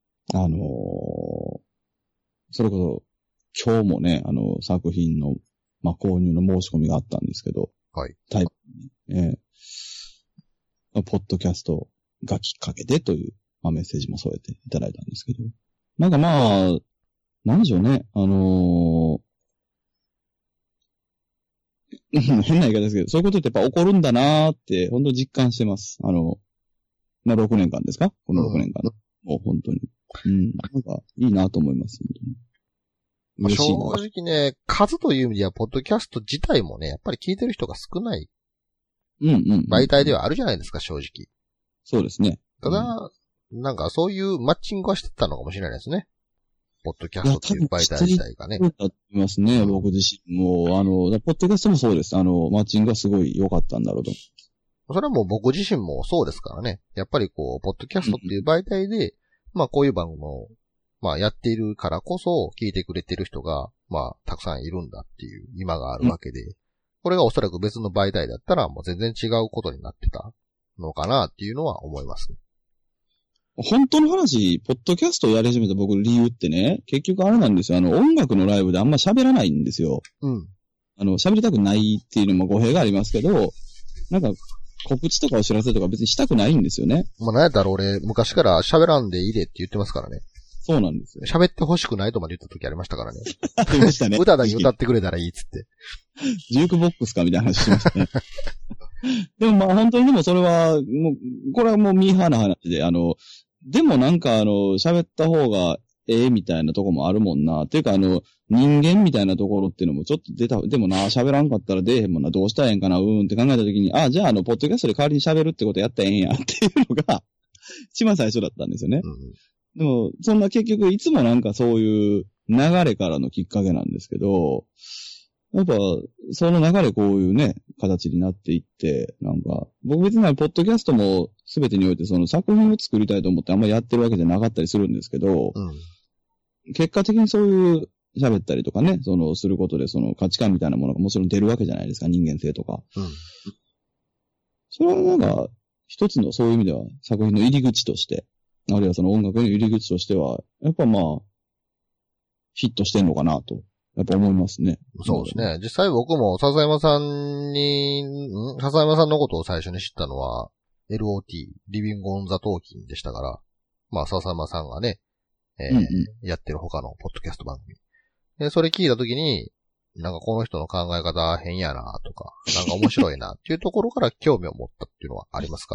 それこそ、今日もね、作品の、購入の申し込みがあったんですけど、 はい。 タイプに、ポッドキャストがきっかけでという、メッセージも添えていただいたんですけど、なんかなんでしょうね、変な言い方ですけど、そういうことってやっぱ起こるんだなーって、本当に実感してます。6年間ですかこの6年間。もう本当に。なんか、いいなと思います。 本当に。正直ね、数という意味では、ポッドキャスト自体もね、やっぱり聞いてる人が少ない。媒体ではあるじゃないですか、正直。 そうですね。 ただ、なんかそういうマッチングはしてたのかもしれないですね。ポッドキャストっていう媒体自体がね。 そうだと思いますね、僕自身も。ポッドキャストもそうです。マッチングがすごい良かったんだろうと。 それはもう僕自身もそうですからね。やっぱりポッドキャストっていう媒体で、こういう番組を、やっているからこそ、聞いてくれてる人が、たくさんいるんだっていう今があるわけで、これがおそらく別の媒体だったら、もう全然違うことになってたのかなっていうのは思いますね。 本当の話、ポッドキャストをやり始めた僕の理由ってね、結局あれなんですよ。音楽のライブであんま喋らないんですよ。喋りたくないっていうのも語弊がありますけど、なんか、告知とかお知らせとか別にしたくないんですよね。 なんやったら俺、昔から喋らんでいいでって言ってますからね。 そうなんですよ。 喋ってほしくないとまで言った時ありましたからね。 ありましたね。 歌だけ歌ってくれたらいいっつって。 ジュークボックスかみたいな話しましたね。でも本当にでもそれは、もう、これはもうミーハーな話で、でもなんか喋った方がみたいなとこもあるもんな。っていうか人間みたいなところっていうのもちょっと出た、でもな、喋らんかったら出えへんもんな、どうしたらええんかな、って考えたときに、じゃあポッドキャストで代わりに喋るってことやったらええんや、っていうのが、一番最初だったんですよね。でも、そんな結局いつもなんかそういう流れからのきっかけなんですけど、やっぱ、その流れこういうね、形になっていって、なんか、僕別にポッドキャストも全てにおいてその作品を作りたいと思ってあんまりやってるわけじゃなかったりするんですけど、結果的にそういう喋ったりとかね、することでその価値観みたいなものがもちろん出るわけじゃないですか、人間性とか。それはなんか、一つのそういう意味では作品の入り口として、あるいはその音楽の入り口としては、やっぱヒットしてんのかなと。やっぱ思いますね。 そうですね。実際僕も笹山さんのことを最初に知ったのは、LOT、リビングオンザトーキンでしたから、笹山さんがね、やってる他のポッドキャスト番組。で、それ聞いたときに、なんかこの人の考え方変やなとか、なんか面白いなっていうところから興味を持ったっていうのはありますから。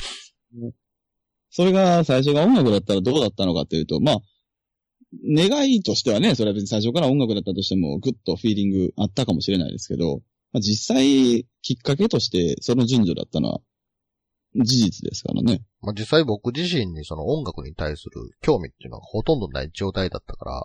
それが最初が音楽だったらどうだったのかというと、願いとしてはね、それは別に最初から音楽だったとしても、ぐっとフィーリングあったかもしれないですけど、実際、きっかけとしてその順序だったのは、事実ですからね。 実際僕自身にその音楽に対する興味っていうのはほとんどない状態だったから、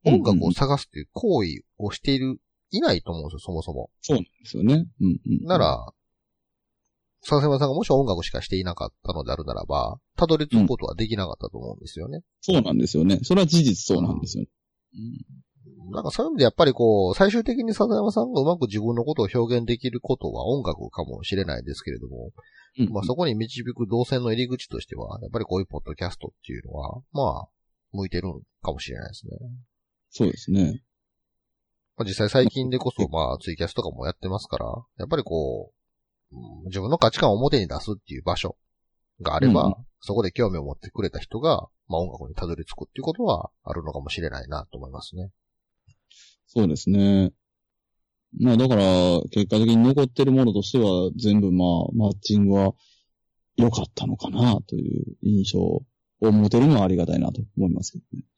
音楽を探すっていう行為をしていないと思うんですよ、そもそも。 そうなんですよね。 なら、笹山さんがもし音楽しかしていなかったのであるならば、たどり着くことはできなかったと思うんですよね。 そうなんですよね。それは事実そうなんですよね。 なんかそういう意味でやっぱり最終的に笹山さんがうまく自分のことを表現できることは音楽かもしれないですけれども、そこに導く動線の入り口としては、やっぱりこういうポッドキャストっていうのは、向いてるかもしれないですね。 そうですね。 実際最近でこそ、ツイキャスとかもやってますから、やっぱり自分の価値観を表に出すっていう場所があれば、そこで興味を持ってくれた人が、音楽にたどり着くっていうことはあるのかもしれないなと思いますね。 そうですね。だから、結果的に残ってるものとしては、全部マッチングは良かったのかなという印象を持てるのはありがたいなと思いますけどね。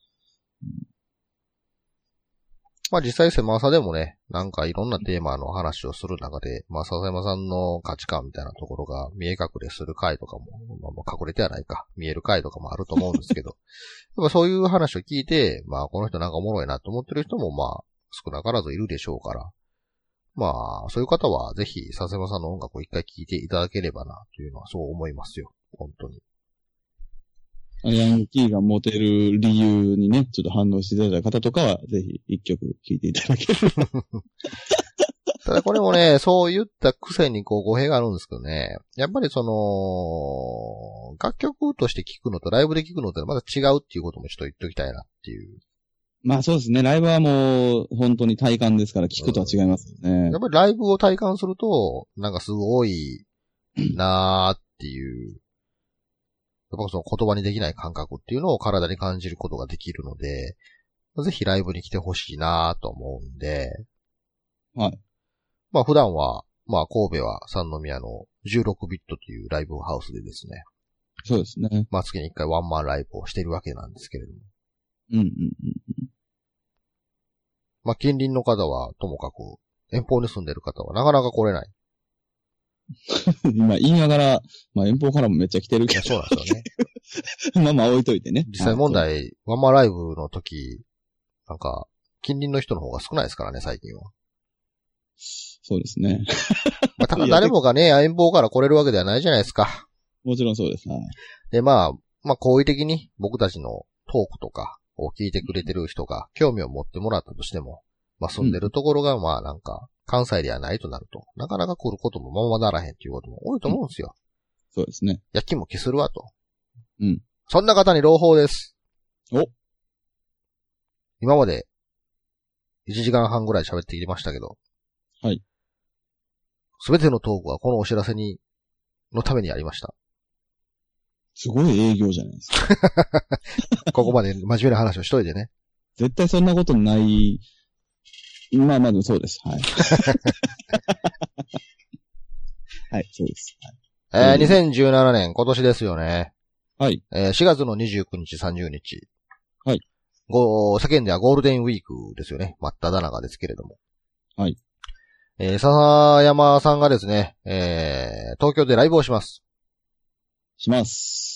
実際狭さでもね、なんかいろんなテーマの話をする中で、笹山さんの価値観みたいなところが見え隠れする回とかも、隠れてはないか、見える回とかもあると思うんですけど、やっぱそういう話を聞いて、この人なんかおもろいなと思ってる人も少なからずいるでしょうから、そういう方はぜひ笹山さんの音楽を一回聴いていただければな、というのはそう思いますよ。本当に。 ヤンキーがモテる理由にね、ちょっと反応していただいた方とかは、ぜひ一曲聴いていただければ。 ただこれもね、そう言ったくせにこう語弊があるんですけどね。やっぱり楽曲として聴くのとライブで聴くのとまた違うっていうこともちょっと言っておきたいなっていう。 まあそうですね。ライブはもう本当に体感ですから聞くとは違いますよね。 やっぱりライブを体感すると、なんかすごいなーっていう、やっぱその言葉にできない感覚っていうのを体に感じることができるので、ぜひライブに来てほしいなーと思うんで、 はい。 まあ普段は、まあ神戸は三宮の16ビットというライブハウスでですね。 そうですね。 まあ月に1回ワンマンライブをしているわけなんですけれども。 うんうんうん。 まあ近隣の方はともかく、遠方に住んでる方はなかなか来れない。 今言いながら、まあ遠方からもめっちゃ来てるけど。 そうなんですよね。 まあまあ置いといてね。 実際問題、ワンマンライブの時、なんか、近隣の人の方が少ないですからね、最近は。 そうですね。 まあ、ただ誰もがね、遠方から来れるわけではないじゃないですか。 もちろんそうです。はい。 で、まあ、好意的に僕たちのトークとかを聞いてくれてる人が興味を持ってもらったとしても、まあ住んでるところがまあなんか、関西ではないとなると、なかなか来ることもままならへんっていうことも多いと思うんですよ。 そうですね。 やきもきするわと。 うん。 そんな方に朗報です。 お。 今まで、1時間半ぐらい喋ってきましたけど。 はい。 すべてのトークはこのお知らせのためにありました。 すごい営業じゃないですか。 ここまで真面目な話をしといてね。 絶対そんなことない。まあまあでもそうです。はい。はい、そうです。 2017年、今年ですよね。 はい。 4月の29日、30日。 はい。 世間ではゴールデンウィークですよね。真っ只中ですけれども。 はい。 笹山さんがですね、東京でライブをします。 します。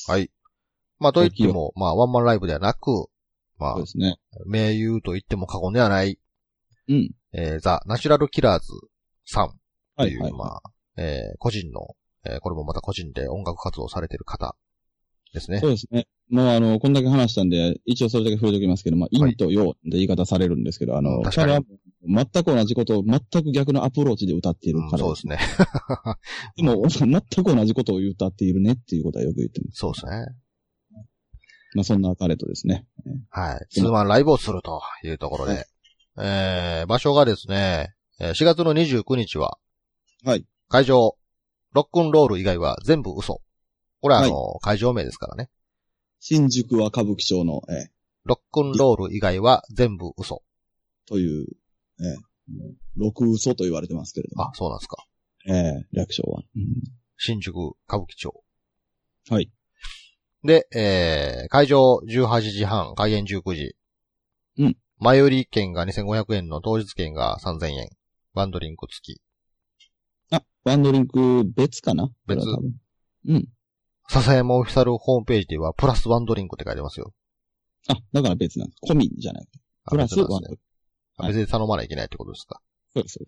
はい。まあ、と言っても、まあ、ワンマンライブではなく、まあ、 そうですね。 名優と言っても過言ではない、 うん。 ザ・ナチュラルキラーズさんという、 はい、 まあ、個人の、これもまた個人で音楽活動されている方ですね。 そうですね。もうこんだけ話したんで、一応それだけ触れておきますけど、まあ、陰と陽って言い方されるんですけど、 確かに。 全く同じことを、全く逆のアプローチで歌っているから、 そうですね。 でも、全く同じことを歌っているねっていうことはよく言ってます。 そうですね。 まあ、そんな彼とですね。 はい。ツーマンライブをするというところで、場所がですね、4月の29日は、 はい。 会場、ロックンロール以外は全部嘘。これは会場名ですからね。 新宿は歌舞伎町の、 ロックンロール以外は全部嘘。 という、六嘘と言われてますけれども。 あ、そうなんですか。 略称は。 新宿歌舞伎町。 はい。 で、会場18時半、開演19時。 うん。 前売り券が2500円の当日券が3000円。ワンドリンク付き。 あ、ワンドリンク別かな？ 別。 うん。 笹山オフィシャルホームページではプラスワンドリンクって書いてますよ。 あ、だから別なんです。込みじゃない。プラスワンドリンク。 別に頼まないといけないってことですか。 そうです、そうです。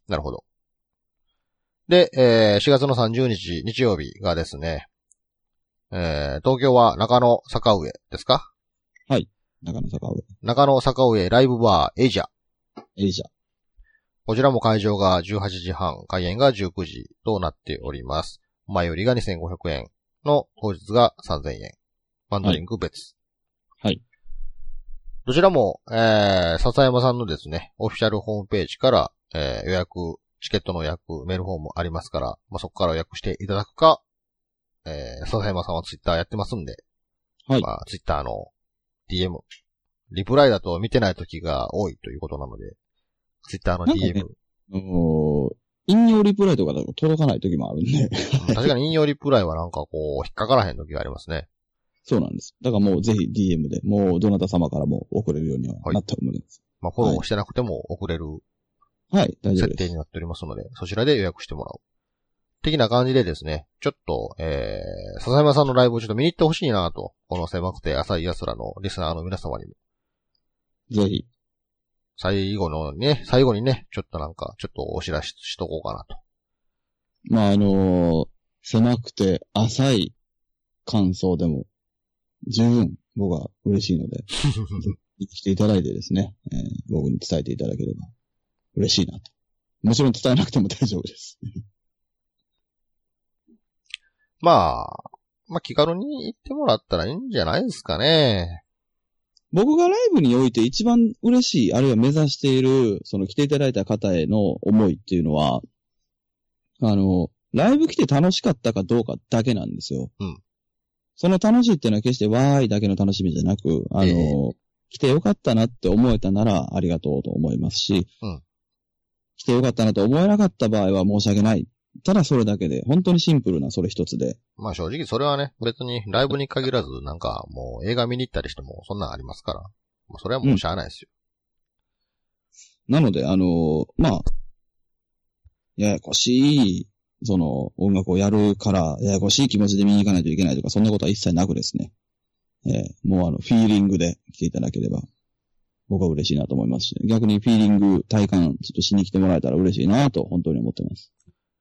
なるほど。で、4月の30日、日曜日がですね、東京は中野坂上ですか？ はい。中野坂上。 中野坂上ライブバーエイジャ。 エイジャ。 こちらも会場が18時半、開演が19時となっております。前売りが2500円の当日が3000円。ワンドリンク別。 はい。 どちらも、笹山さんのですね、オフィシャルホームページから、予約、チケットの予約、メールフォームありますから、まあ、そこから予約していただくか、笹山さんはツイッターやってますんで、 はい。 まあ、ツイッターの DM、リプライだと見てない時が多いということなので、ツイッターの DM。 引用リプライとかだと届かない時もあるんで。 確かに引用リプライはなんかこう、引っかからへん時がありますね。 そうなんです。だからもうぜひ DM で、もうどなた様からも送れるようにはなっております。 まあ、フォローしてなくても送れる、 はい、大丈夫です。 設定になっておりますので、そちらで予約してもらおう。的な感じでですね、ちょっと、笹山さんのライブをちょっと見に行ってほしいなと、この狭くて浅い奴らのリスナーの皆様にも。 ぜひ。 最後にね、ちょっとお知らせしとこうかなと。 まあ狭くて浅い感想でも、十分僕は嬉しいので、来ていただいてですね、僕に伝えていただければ嬉しいなともちろん伝えなくても大丈夫です。 まあ気軽に行ってもらったらいいんじゃないですかね。 僕がライブにおいて一番嬉しい、あるいは目指している、その来ていただいた方への思いっていうのは、ライブ来て楽しかったかどうかだけなんですよ。 うん。 その楽しいっていうのは決してわーいだけの楽しみじゃなく、来てよかったなって思えたならありがとうと思いますし、 うん。 来てよかったなと思えなかった場合は申し訳ない。ただそれだけで、本当にシンプルなそれ一つで。 まあ正直それはね、別にライブに限らず、なんかもう映画見に行ったりしてもそんなんありますから。まあそれはもうしゃあないですよ。 なので、まあ、ややこしい、その音楽をやるから、ややこしい気持ちで見に行かないといけないとか、そんなことは一切なくですね。もうフィーリングで来ていただければ、僕は嬉しいなと思いますし、逆にフィーリング、体感、ちょっとしに来てもらえたら嬉しいなと、本当に思ってます。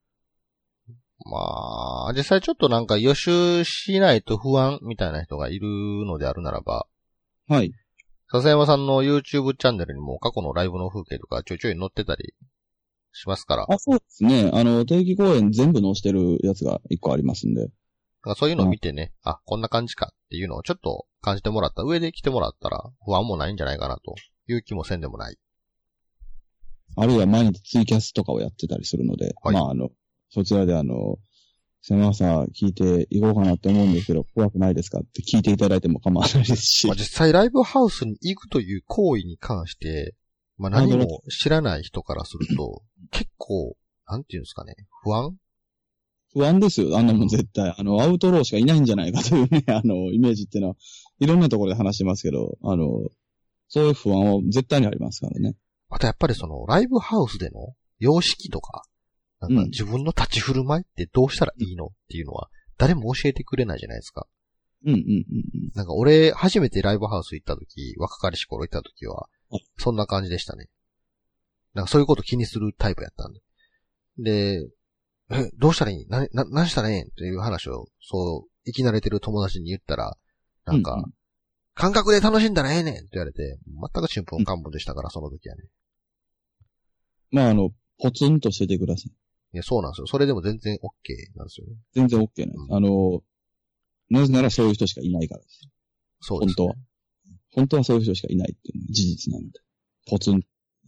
まあ、実際ちょっとなんか予習しないと不安みたいな人がいるのであるならば、 はい。 笹山さんの YouTube チャンネルにも過去のライブの風景とかちょいちょい載ってたりしますから。 あ、そうですね。定期公演全部載してるやつが一個ありますんで。だからそういうのを見てね、こんな感じかっていうのをちょっと感じてもらった上で来てもらったら不安もないんじゃないかなという気もせんでもない。 あるいは毎日ツイキャスとかをやってたりするので、はい、まあそちらで狭さ聞いていこうかなって思うんですけど、怖くないですかって聞いていただいても構わないですし。 まあ、実際ライブハウスに行くという行為に関して、まあ何も知らない人からすると、結構、なんていうんですかね、 不安ですよ。あんなもん絶対。アウトローしかいないんじゃないかというね、イメージっていうのは、いろんなところで話してますけど、そういう不安は絶対にありますからね。 あとやっぱりライブハウスでの様式とか、なんか自分の立ち振る舞いってどうしたらいいのっていうのは、誰も教えてくれないじゃないですか。なんか俺、初めてライブハウス行った時、若かりし頃行った時は、そんな感じでしたね。なんかそういうこと気にするタイプやったんで。で、どうしたらいい？何したらいいんっていう話を、生き慣れてる友達に言ったら、なんか、感覚で楽しんだらええねんって言われて、全くちんぷんかんぷんでしたから、その時はね。 まあポツンとしててください。 いや、そうなんですよ。それでも全然 OK なんですよね。 全然 OK なんです。なぜならそういう人しかいないからです。 そうです、ね。 本当はそういう人しかいないっていうのは事実なので。ポツン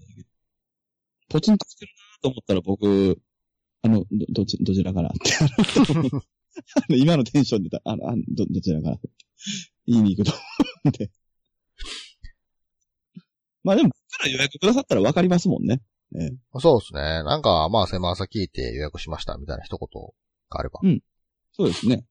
としてるなと思ったら僕、どちらからって今のテンションでどちらからって言いに行くと思うんで。まあでも、予約くださったらわかりますもんね。 そうですね。なんか、まあ、狭さ聞いて予約しましたみたいな一言があれば。 うん。そうですね。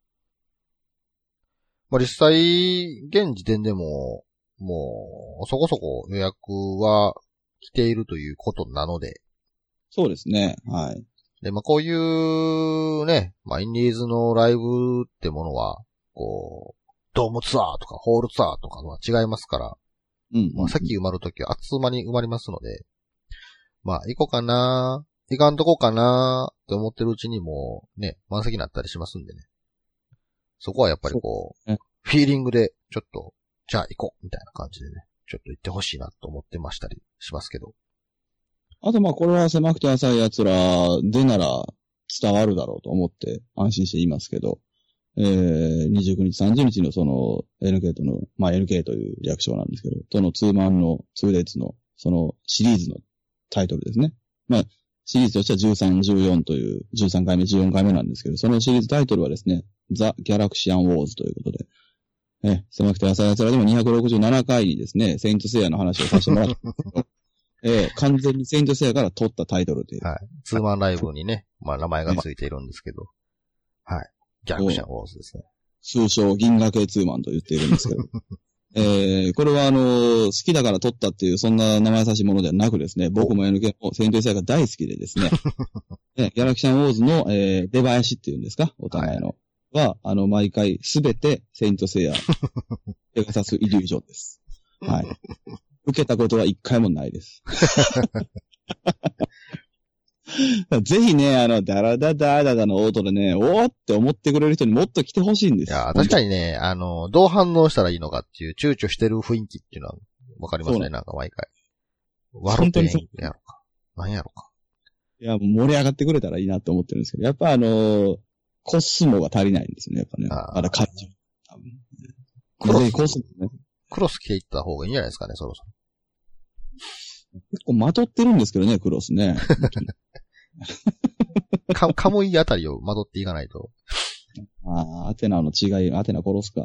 まあ、実際、現時点でも、もう、そこそこ予約は来ているということなので。 そうですね。はい。 で、まあ、こういうね、まあ、インディーズのライブってものは、こう、ドームツアーとかホールツアーとかは違いますから、まあ、席埋まるときはあっという間に埋まりますので、まあ、行こうかな、行かんとこうかなって思ってるうちにもね、満席になったりしますんでね。そこはやっぱりこう、フィーリングでちょっと、じゃあ行こうみたいな感じでね、ちょっと行ってほしいなと思ってましたりしますけど。 あとまあこれは狭くて浅い奴らでなら伝わるだろうと思って安心して言いますけど、29日、30日のその NK との、まあ NK という略称なんですけど、との2マンの2レッツのそのシリーズのタイトルですね。まあシリーズとしては13、14という13回目、14回目なんですけど、そのシリーズタイトルはですね、ザ・ギャラクシアン・ウォーズということで、狭くて浅い奴らでも267回にですね、セイントセイヤの話をさせてもらったんですけど、完全にセイントセイヤから取ったタイトルで。 はい。ツーマンライブにね、まあ名前がついているんですけど。はい。ギャラクシャンウォーズですね。 通称銀河系ツーマンと言っているんですけど。これは好きだから取ったっていうそんな名前優しいものではなくですね、僕も NK もセイントセイヤが大好きでですね、ギャラクシャンウォーズの、出囃子っていうんですかお互いの。は、毎回すべてセイントセイヤ、ペガサスイリュージョンです。はい。受けたことは一回もないです。ぜひね、ダラダダダダの音でね、おーって思ってくれる人にもっと来てほしいんです。 いや、確かにね、どう反応したらいいのかっていう躊躇してる雰囲気っていうのはわかりますね、なんか毎回。笑ってんやろか。なんやろか。 いや、もう盛り上がってくれたらいいなと思ってるんですけど、やっぱコスモが足りないんですよね、やっぱね。まだ感じ。 コスモね。クロス着ていった方がいいんじゃないですかね、そろそろ。 結構まとってるんですけどね、クロスね。 カムイあたりをまとっていかないと。 アテナの違い、アテナ殺すか。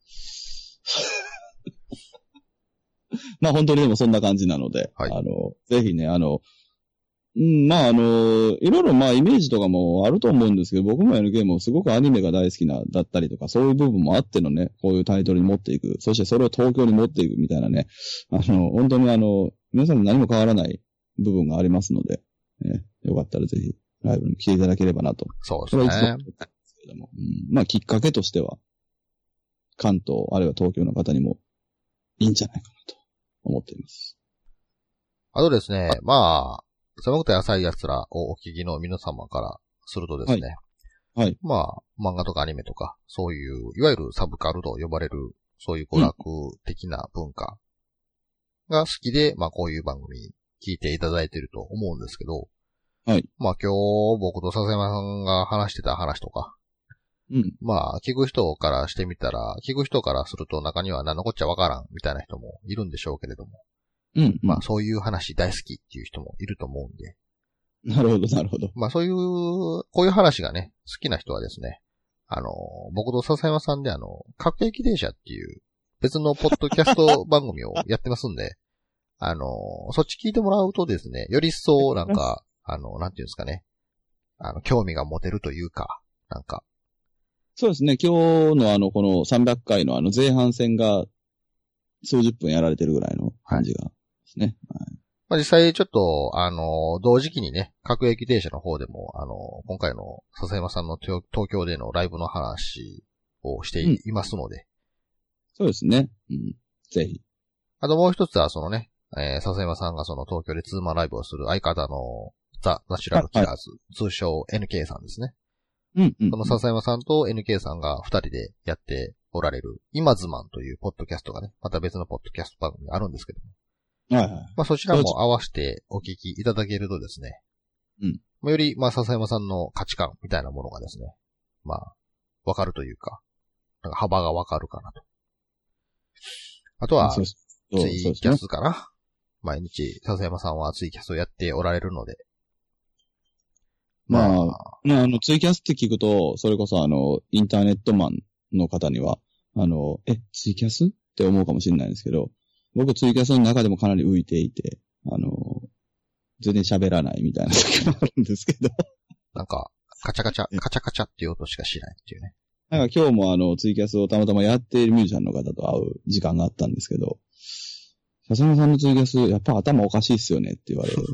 まあ本当にでもそんな感じなので、はい、ぜひね、いろいろまあイメージとかもあると思うんですけど、僕も NK もすごくアニメが大好きだったりとか、そういう部分もあってのね、こういうタイトルに持っていく、そしてそれを東京に持っていくみたいなね、本当に皆さんも何も変わらない部分がありますので、よかったらぜひライブに来ていただければなと。 そうですね。 まあきっかけとしては、関東、あるいは東京の方にもいいんじゃないかなと思っています。 あとですね、まあ、寒くて浅い奴らをお聞きの皆様からするとですね。 はい。はい、 まあ、漫画とかアニメとか、そういう、いわゆるサブカルと呼ばれる、そういう娯楽的な文化が好きで、まあこういう番組聞いていただいていると思うんですけど、 はい。 まあ今日僕と笹山さんが話してた話とか、 うん。 まあ聞く人からしてみたら、聞く人からすると中には何のこっちゃわからんみたいな人もいるんでしょうけれども、 うん、うん。 まあそういう話大好きっていう人もいると思うんで。 なるほど、なるほど。 まあそういう、こういう話がね、好きな人はですね、僕と笹山さんで各駅電車っていう別のポッドキャスト番組をやってますんで、そっち聞いてもらうとですね、より一層なんか、なんていうんですかね、興味が持てるというか、なんか。 そうですね、今日のこの300回の前半戦が数十分やられてるぐらいの感じがですね。はい。 まあ、実際ちょっと、同時期にね、各駅停車の方でも、今回の笹山さんの東京でのライブの話をしていますので。 そうですね。うん。ぜひ。 あともう一つは、そのね、笹山さんがその東京でツーマンライブをする相方のザ・ナチュラルキラーズ、通称 NK さんですね。 うんうん。 その笹山さんと NK さんが二人でやっておられる、今ズマンというポッドキャストがね、また別のポッドキャスト番組があるんですけども。 はいはい。 まあそちらも合わせてお聞きいただけるとですね。 うん。 より、まあ笹山さんの価値観みたいなものがですね。まあ、わかるというか、なんか幅がわかるかなと。あとは、ツイキャスかな。毎日、笹山さんはツイキャスをやっておられるので。 まあ、ツイキャスって聞くと、それこそインターネットマンの方には、ツイキャスって思うかもしれないんですけど、僕ツイキャスの中でもかなり浮いていて、全然喋らないみたいな時もあるんですけど。 なんか、カチャカチャっていう音しかしないっていうね。 なんか今日もツイキャスをたまたまやっているミュージシャンの方と会う時間があったんですけど、笹野さんのツイキャス、やっぱ頭おかしいっすよねって言われる。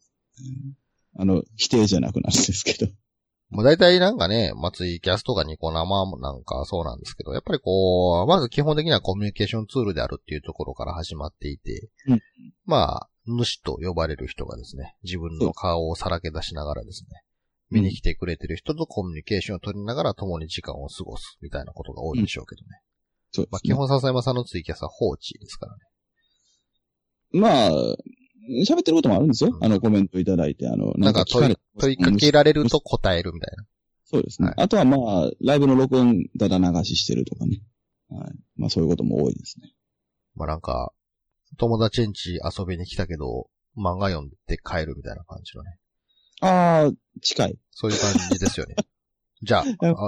否定じゃなくなるんですけど。 もう大体なんかね、ツイキャスとかニコ生なんかそうなんですけど、やっぱりこう、まず基本的にはコミュニケーションツールであるっていうところから始まっていて、 うん、 まあ、主と呼ばれる人がですね、自分の顔をさらけ出しながらですね、見に来てくれてる人とコミュニケーションを取りながら共に時間を過ごすみたいなことが多いでしょうけどね。 そうですね。 まあ基本笹山さんのツイキャスは放置ですからね。 まあ、喋ってることもあるんですよ。コメントいただいて、 なんか問いかけられると答えるみたいな。 そうですね。はい、あとはまあ、ライブの録音だだ流ししてるとかね。はい。まあそういうことも多いですね。 まあなんか、友達ん家遊びに来たけど、漫画読んで帰るみたいな感じのね。 ああ、近い。 そういう感じですよね。じゃあ、みたいな。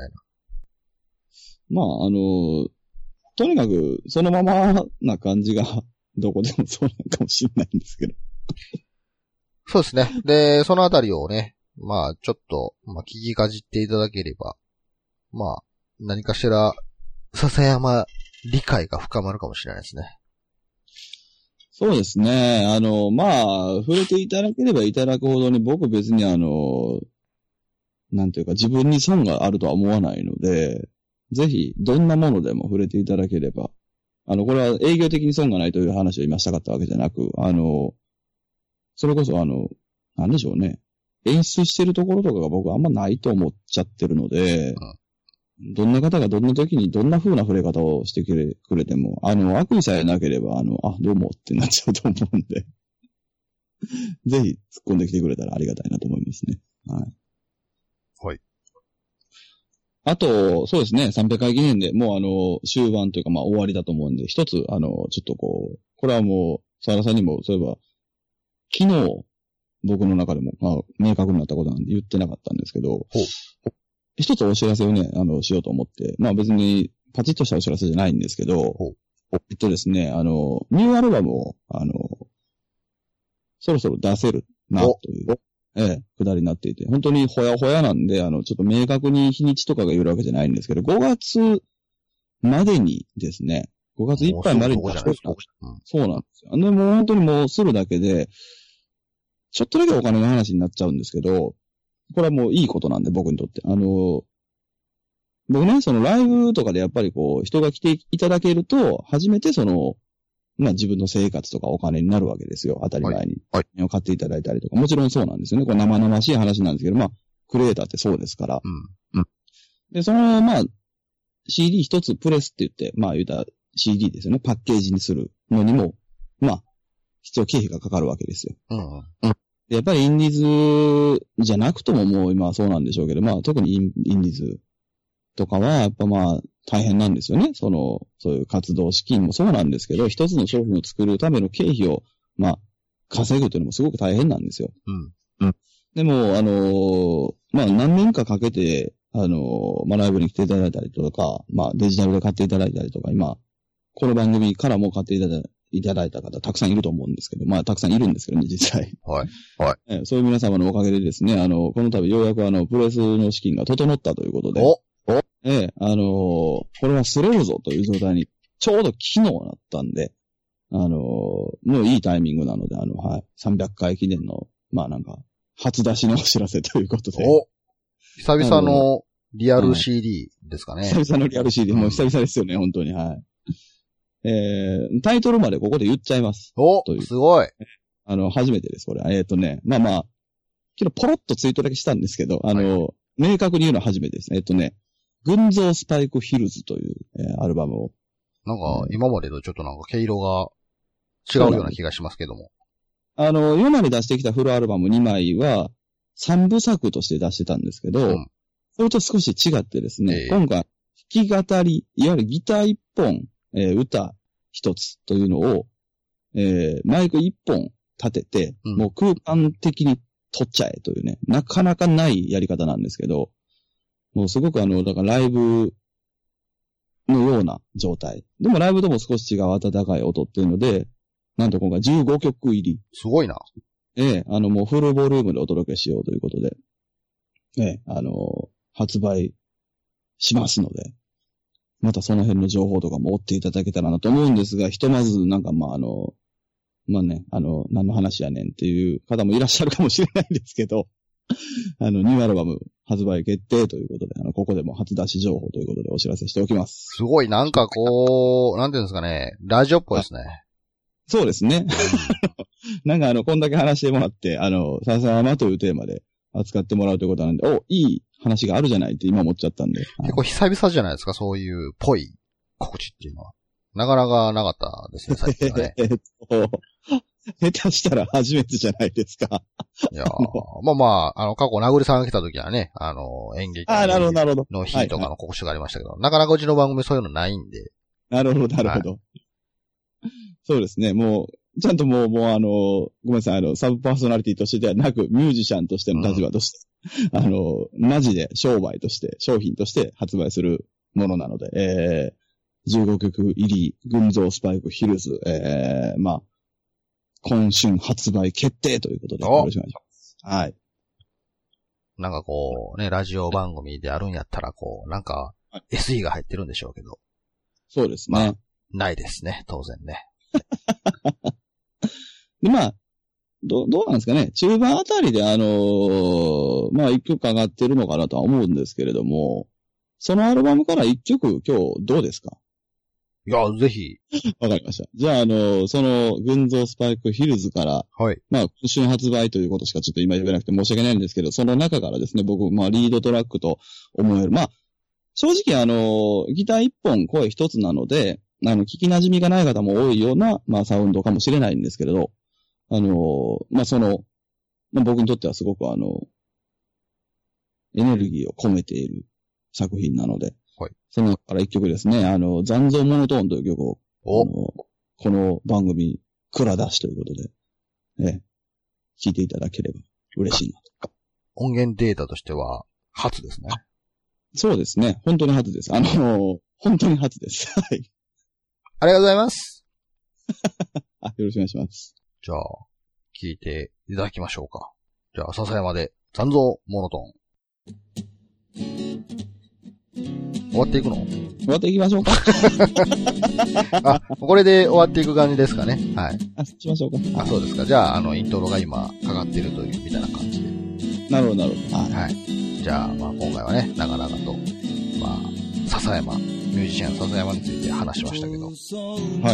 まあ、とにかく、そのままな感じが、どこでもそうなのかもしれないんですけど。 そうですね。で、そのあたりをね、まあ、ちょっと、聞きかじっていただければ、まあ、何かしら、笹山理解が深まるかもしれないですね。 そうですね。まあ、触れていただければいただくほどに、僕別になんていうか、自分に損があるとは思わないので、ぜひ、どんなものでも触れていただければ、これは営業的に損がないという話を今したかったわけじゃなく、それこそなんでしょうね。演出してるところとかが僕はあんまないと思っちゃってるので、どんな方がどんな時にどんな風な触れ方をしてくれても、悪意さえなければ、どうもってなっちゃうと思うんで。 ぜひ突っ込んできてくれたらありがたいなと思いますね。はい。 はい。 あと、そうですね、300回記念でもう終盤というか終わりだと思うんで、一つ、ちょっとこれはもう、沢田さんにも、そういえば、昨日、僕の中でも、明確になったことなんで言ってなかったんですけど、一つお知らせをね、しようと思って、別に、パチッとしたお知らせじゃないんですけど、ですね、ニューアルバムを、そろそろ出せるな、という、くだりになっていて、本当にほやほやなんで、ちょっと明確に日にちとかが言うわけじゃないんですけど、5月までにですね、5月いっぱいまでに出せる。そうなんですよ。でも本当にもうするだけで、ちょっとだけお金の話になっちゃうんですけど、これはもういいことなんで、僕にとって。僕ね、そのライブとかでやっぱり人が来ていただけると、初めて自分の生活とかお金になるわけですよ。当たり前に。はい。買っていただいたりとか。もちろんそうなんですよね。生々しい話なんですけど、クリエイターってそうですから。うん。で、CD 一つプレスって言って、言うたら CD ですよね。パッケージにするのにも、必要経費がかかるわけですよ。でやっぱりインディーズじゃなくとももう今はそうなんでしょうけど、特にインディーズとかは、やっぱ大変なんですよね。そういう活動資金もそうなんですけど、一つの商品を作るための経費を、稼ぐというのもすごく大変なんですよ。でも、何年かかけて、ライブに来ていただいたりとか、デジタルで買っていただいたりとか、今、この番組からも買っていただいた方たくさんいると思うんですけど、たくさんいるんですけどね、実際。 はい。 そういう皆様のおかげでですね、この度ようやくプレスの資金が整ったということで。これはすれるぞという状態に、ちょうど昨日なったんで、もういいタイミングなので、300回記念の、初出しのお知らせということで。 久々のリアル CD ですかね。 久々のリアル CD、もう久々ですよね、本当に、はい。タイトルまでここで言っちゃいます。 すごい。 初めてです、これ。昨日ポロッとツイートだけしたんですけど、明確に言うのは初めてです。群像スパイクヒルズという、アルバムを。 今までとちょっと毛色が違うような気がしますけども。 今まで出してきたフルアルバム2枚は、3部作として出してたんですけど、それと少し違ってですね、今回、弾き語り、いわゆるギター1本、歌1つというのを、マイク1本立てて、もう空間的に撮っちゃえというね、なかなかないやり方なんですけど、もうすごくだからライブのような状態。でもライブとも少し違う温かい音っていうので、なんと今回15曲入り。 すごいな。 もうフルボリュームでお届けしようということで、発売しますので、またその辺の情報とかも追っていただけたらなと思うんですが、ひとまず何の話やねんっていう方もいらっしゃるかもしれないんですけど、ニューアルバム発売決定ということで、ここでも初出し情報ということでお知らせしておきます。 すごい、なんていうんですかね、ラジオっぽいですね。 そうですね。こんだけ話してもらって、ささまというテーマで扱ってもらうということなんで、いい話があるじゃないって今思っちゃったんで。 結構久々じゃないですか、そういうぽい告知っていうのは。なかなかなかったですね、最近はね。 下手したら初めてじゃないですか。 いや過去、なぐりさんが来た時はね、演劇の日とかの告知がありましたけど、なかなかうちの番組そういうのないんで。 なるほど。そうですね、もう、ちゃんともうごめんなさい、サブパーソナリティとしてではなく、ミュージシャンとしての立場として、マジで商品として発売するものなので、15曲入り、群像スパイクヒルズ、今春発売決定ということで、よろしくお願いします。はい。 ラジオ番組であるんやったら、SE が入ってるんでしょうけど。 そうですね。 ないですね、当然ね。 で、どうなんですかね。中盤あたりで一曲上がってるのかなとは思うんですけれども、そのアルバムから一曲今日どうですか？ いや、ぜひ。 わかりました。じゃあ、その、群像スパイクヒルズから、 はい。 今春発売ということしかちょっと今言えなくて申し訳ないんですけど、その中からですね、僕、リードトラックと思える。正直ギター一本声一つなので、聞き馴染みがない方も多いような、サウンドかもしれないんですけれど、 僕にとってはすごくエネルギーを込めている作品なので、 はい。 その中から一曲ですね、残像モノトーンという曲を、この番組、蔵出しということで、聴いていただければ嬉しいなと。 音源データとしては、初ですね。 そうですね。本当に初です。本当に初です。はい。 ありがとうございます。 よろしくお願いします。 じゃあ、聞いていただきましょうか。じゃあ、笹山で残像モノトーン。終わっていくの？ 終わっていきましょうか。 これで終わっていく感じですかね。はい。 しましょうか。 そうですか。じゃあ、イントロが今かかってるというみたいな感じで。 なるほど、なるほど。 はい。じゃあ、今回はね、長々と、笹山、ミュージシャン笹山について話しましたけど。はい。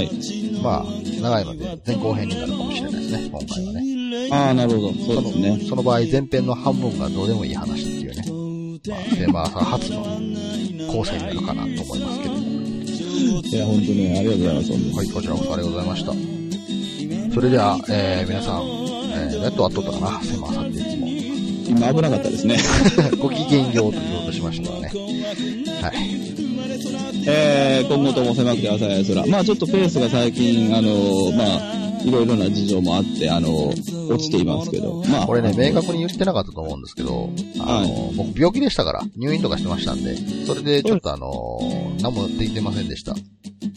長いので前後編になるかもしれないですね、今回はね。 なるほど。そうですね。 その場合、前編の半分がどうでもいい話っていうね。セマーさん初の構成になるかなと思いますけど。 いや、本当にありがとうございます。 はい、こちらこそありがとうございました。それでは、皆さん、やっと会っとったかな、セマーさんっていつも。 今危なかったですね。 ご機嫌ようと言おうとしましたからね。はい。 今後とも狭くて浅い空。ちょっとペースが最近、いろいろな事情もあって、落ちていますけど。 これね、明確に言ってなかったと思うんですけど、僕病気でしたから、入院とかしてましたんで、それでちょっと何もできてませんでした。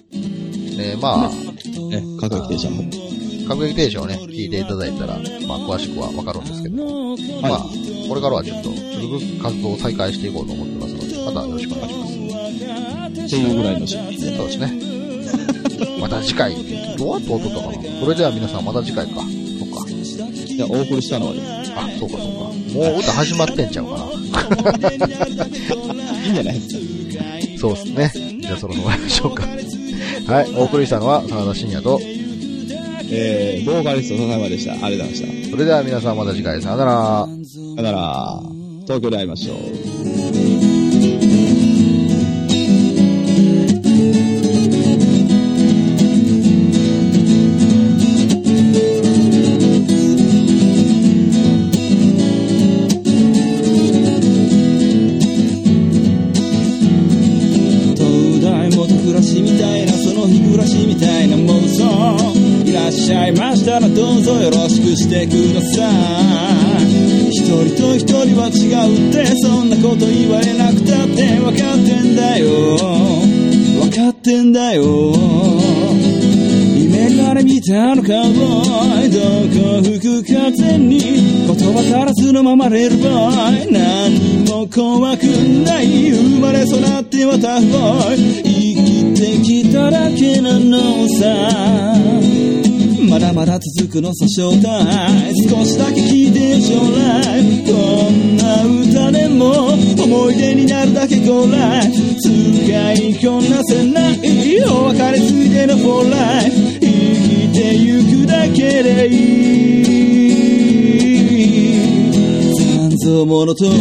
各駅停車も。 各駅停車をね、聞いていただいたら、詳しくはわかるんですけども、これからはちょっと、活動を再開していこうと思ってますので、またよろしくお願いします。 っていうぐらいのシーン。 そうですね。また次回、どうやって撮ったかな。それでは皆さんまた次回か。そっか。 いや、お送りしたのはね。 そうか。もう歌始まってんちゃうかな。 いいんじゃないですか。 そうですね。じゃあそろそろ終わりましょうか。はい、お送りしたのは、真田信也と、 ボーカリスト笹山でした。ありがとうございました。 それでは皆さんまた次回、さよなら。 さよなら。東京で会いましょう。どうぞよろしくしてください。一人と一人は違うって、そんなこと言われなくたって分かってんだよ、分かってんだよ。夢から見たのかボーイ、どこ吹く風に言葉足らずのままレールボーイ。何も怖くない、生まれ育ってはタフボーイ。生きてきただけなのさ、まだまだ続くのさ正体、少しだけ聞いてよ将来。こんな歌でも思い出になるだけごらい、使いこなせないお別れついでのフォーライフ。生きてゆくだけでいい、残像モノトーン。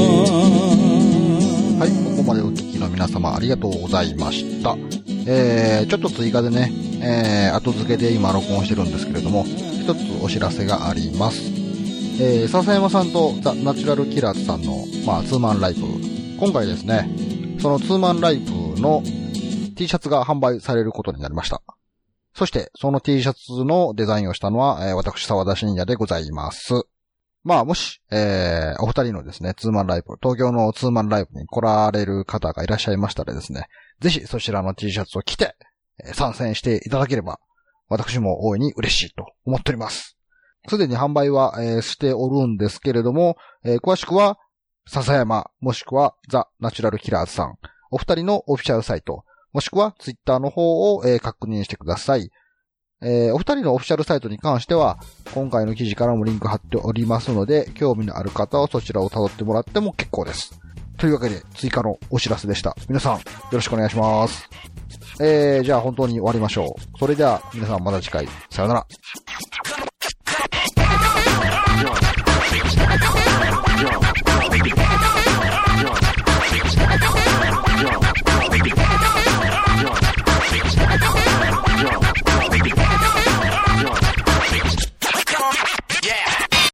はい、ここまでお聞きの皆様ありがとうございました。ちょっと追加でね、後付けで今録音してるんですけれども、一つお知らせがあります。笹山さんとザ・ナチュラルキラーズさんの、ツーマンライブ。今回ですね、そのツーマンライブの T シャツが販売されることになりました。そして、その T シャツのデザインをしたのは、私、沢田信也でございます。もし、お二人のですね、ツーマンライブ、東京のツーマンライブに来られる方がいらっしゃいましたらですね、ぜひそちらの T シャツを着て、参戦していただければ、私も大いに嬉しいと思っております。すでに販売は、しておるんですけれども、詳しくは、笹山、もしくはザ・ナチュラルキラーズさん、お二人のオフィシャルサイト、もしくはツイッターの方を、確認してください。お二人のオフィシャルサイトに関しては、今回の記事からもリンク貼っておりますので、興味のある方はそちらを辿ってもらっても結構です。というわけで、追加のお知らせでした。皆さん、よろしくお願いします。じゃあ本当に終わりましょう。それでは、皆さんまた次回、さよなら。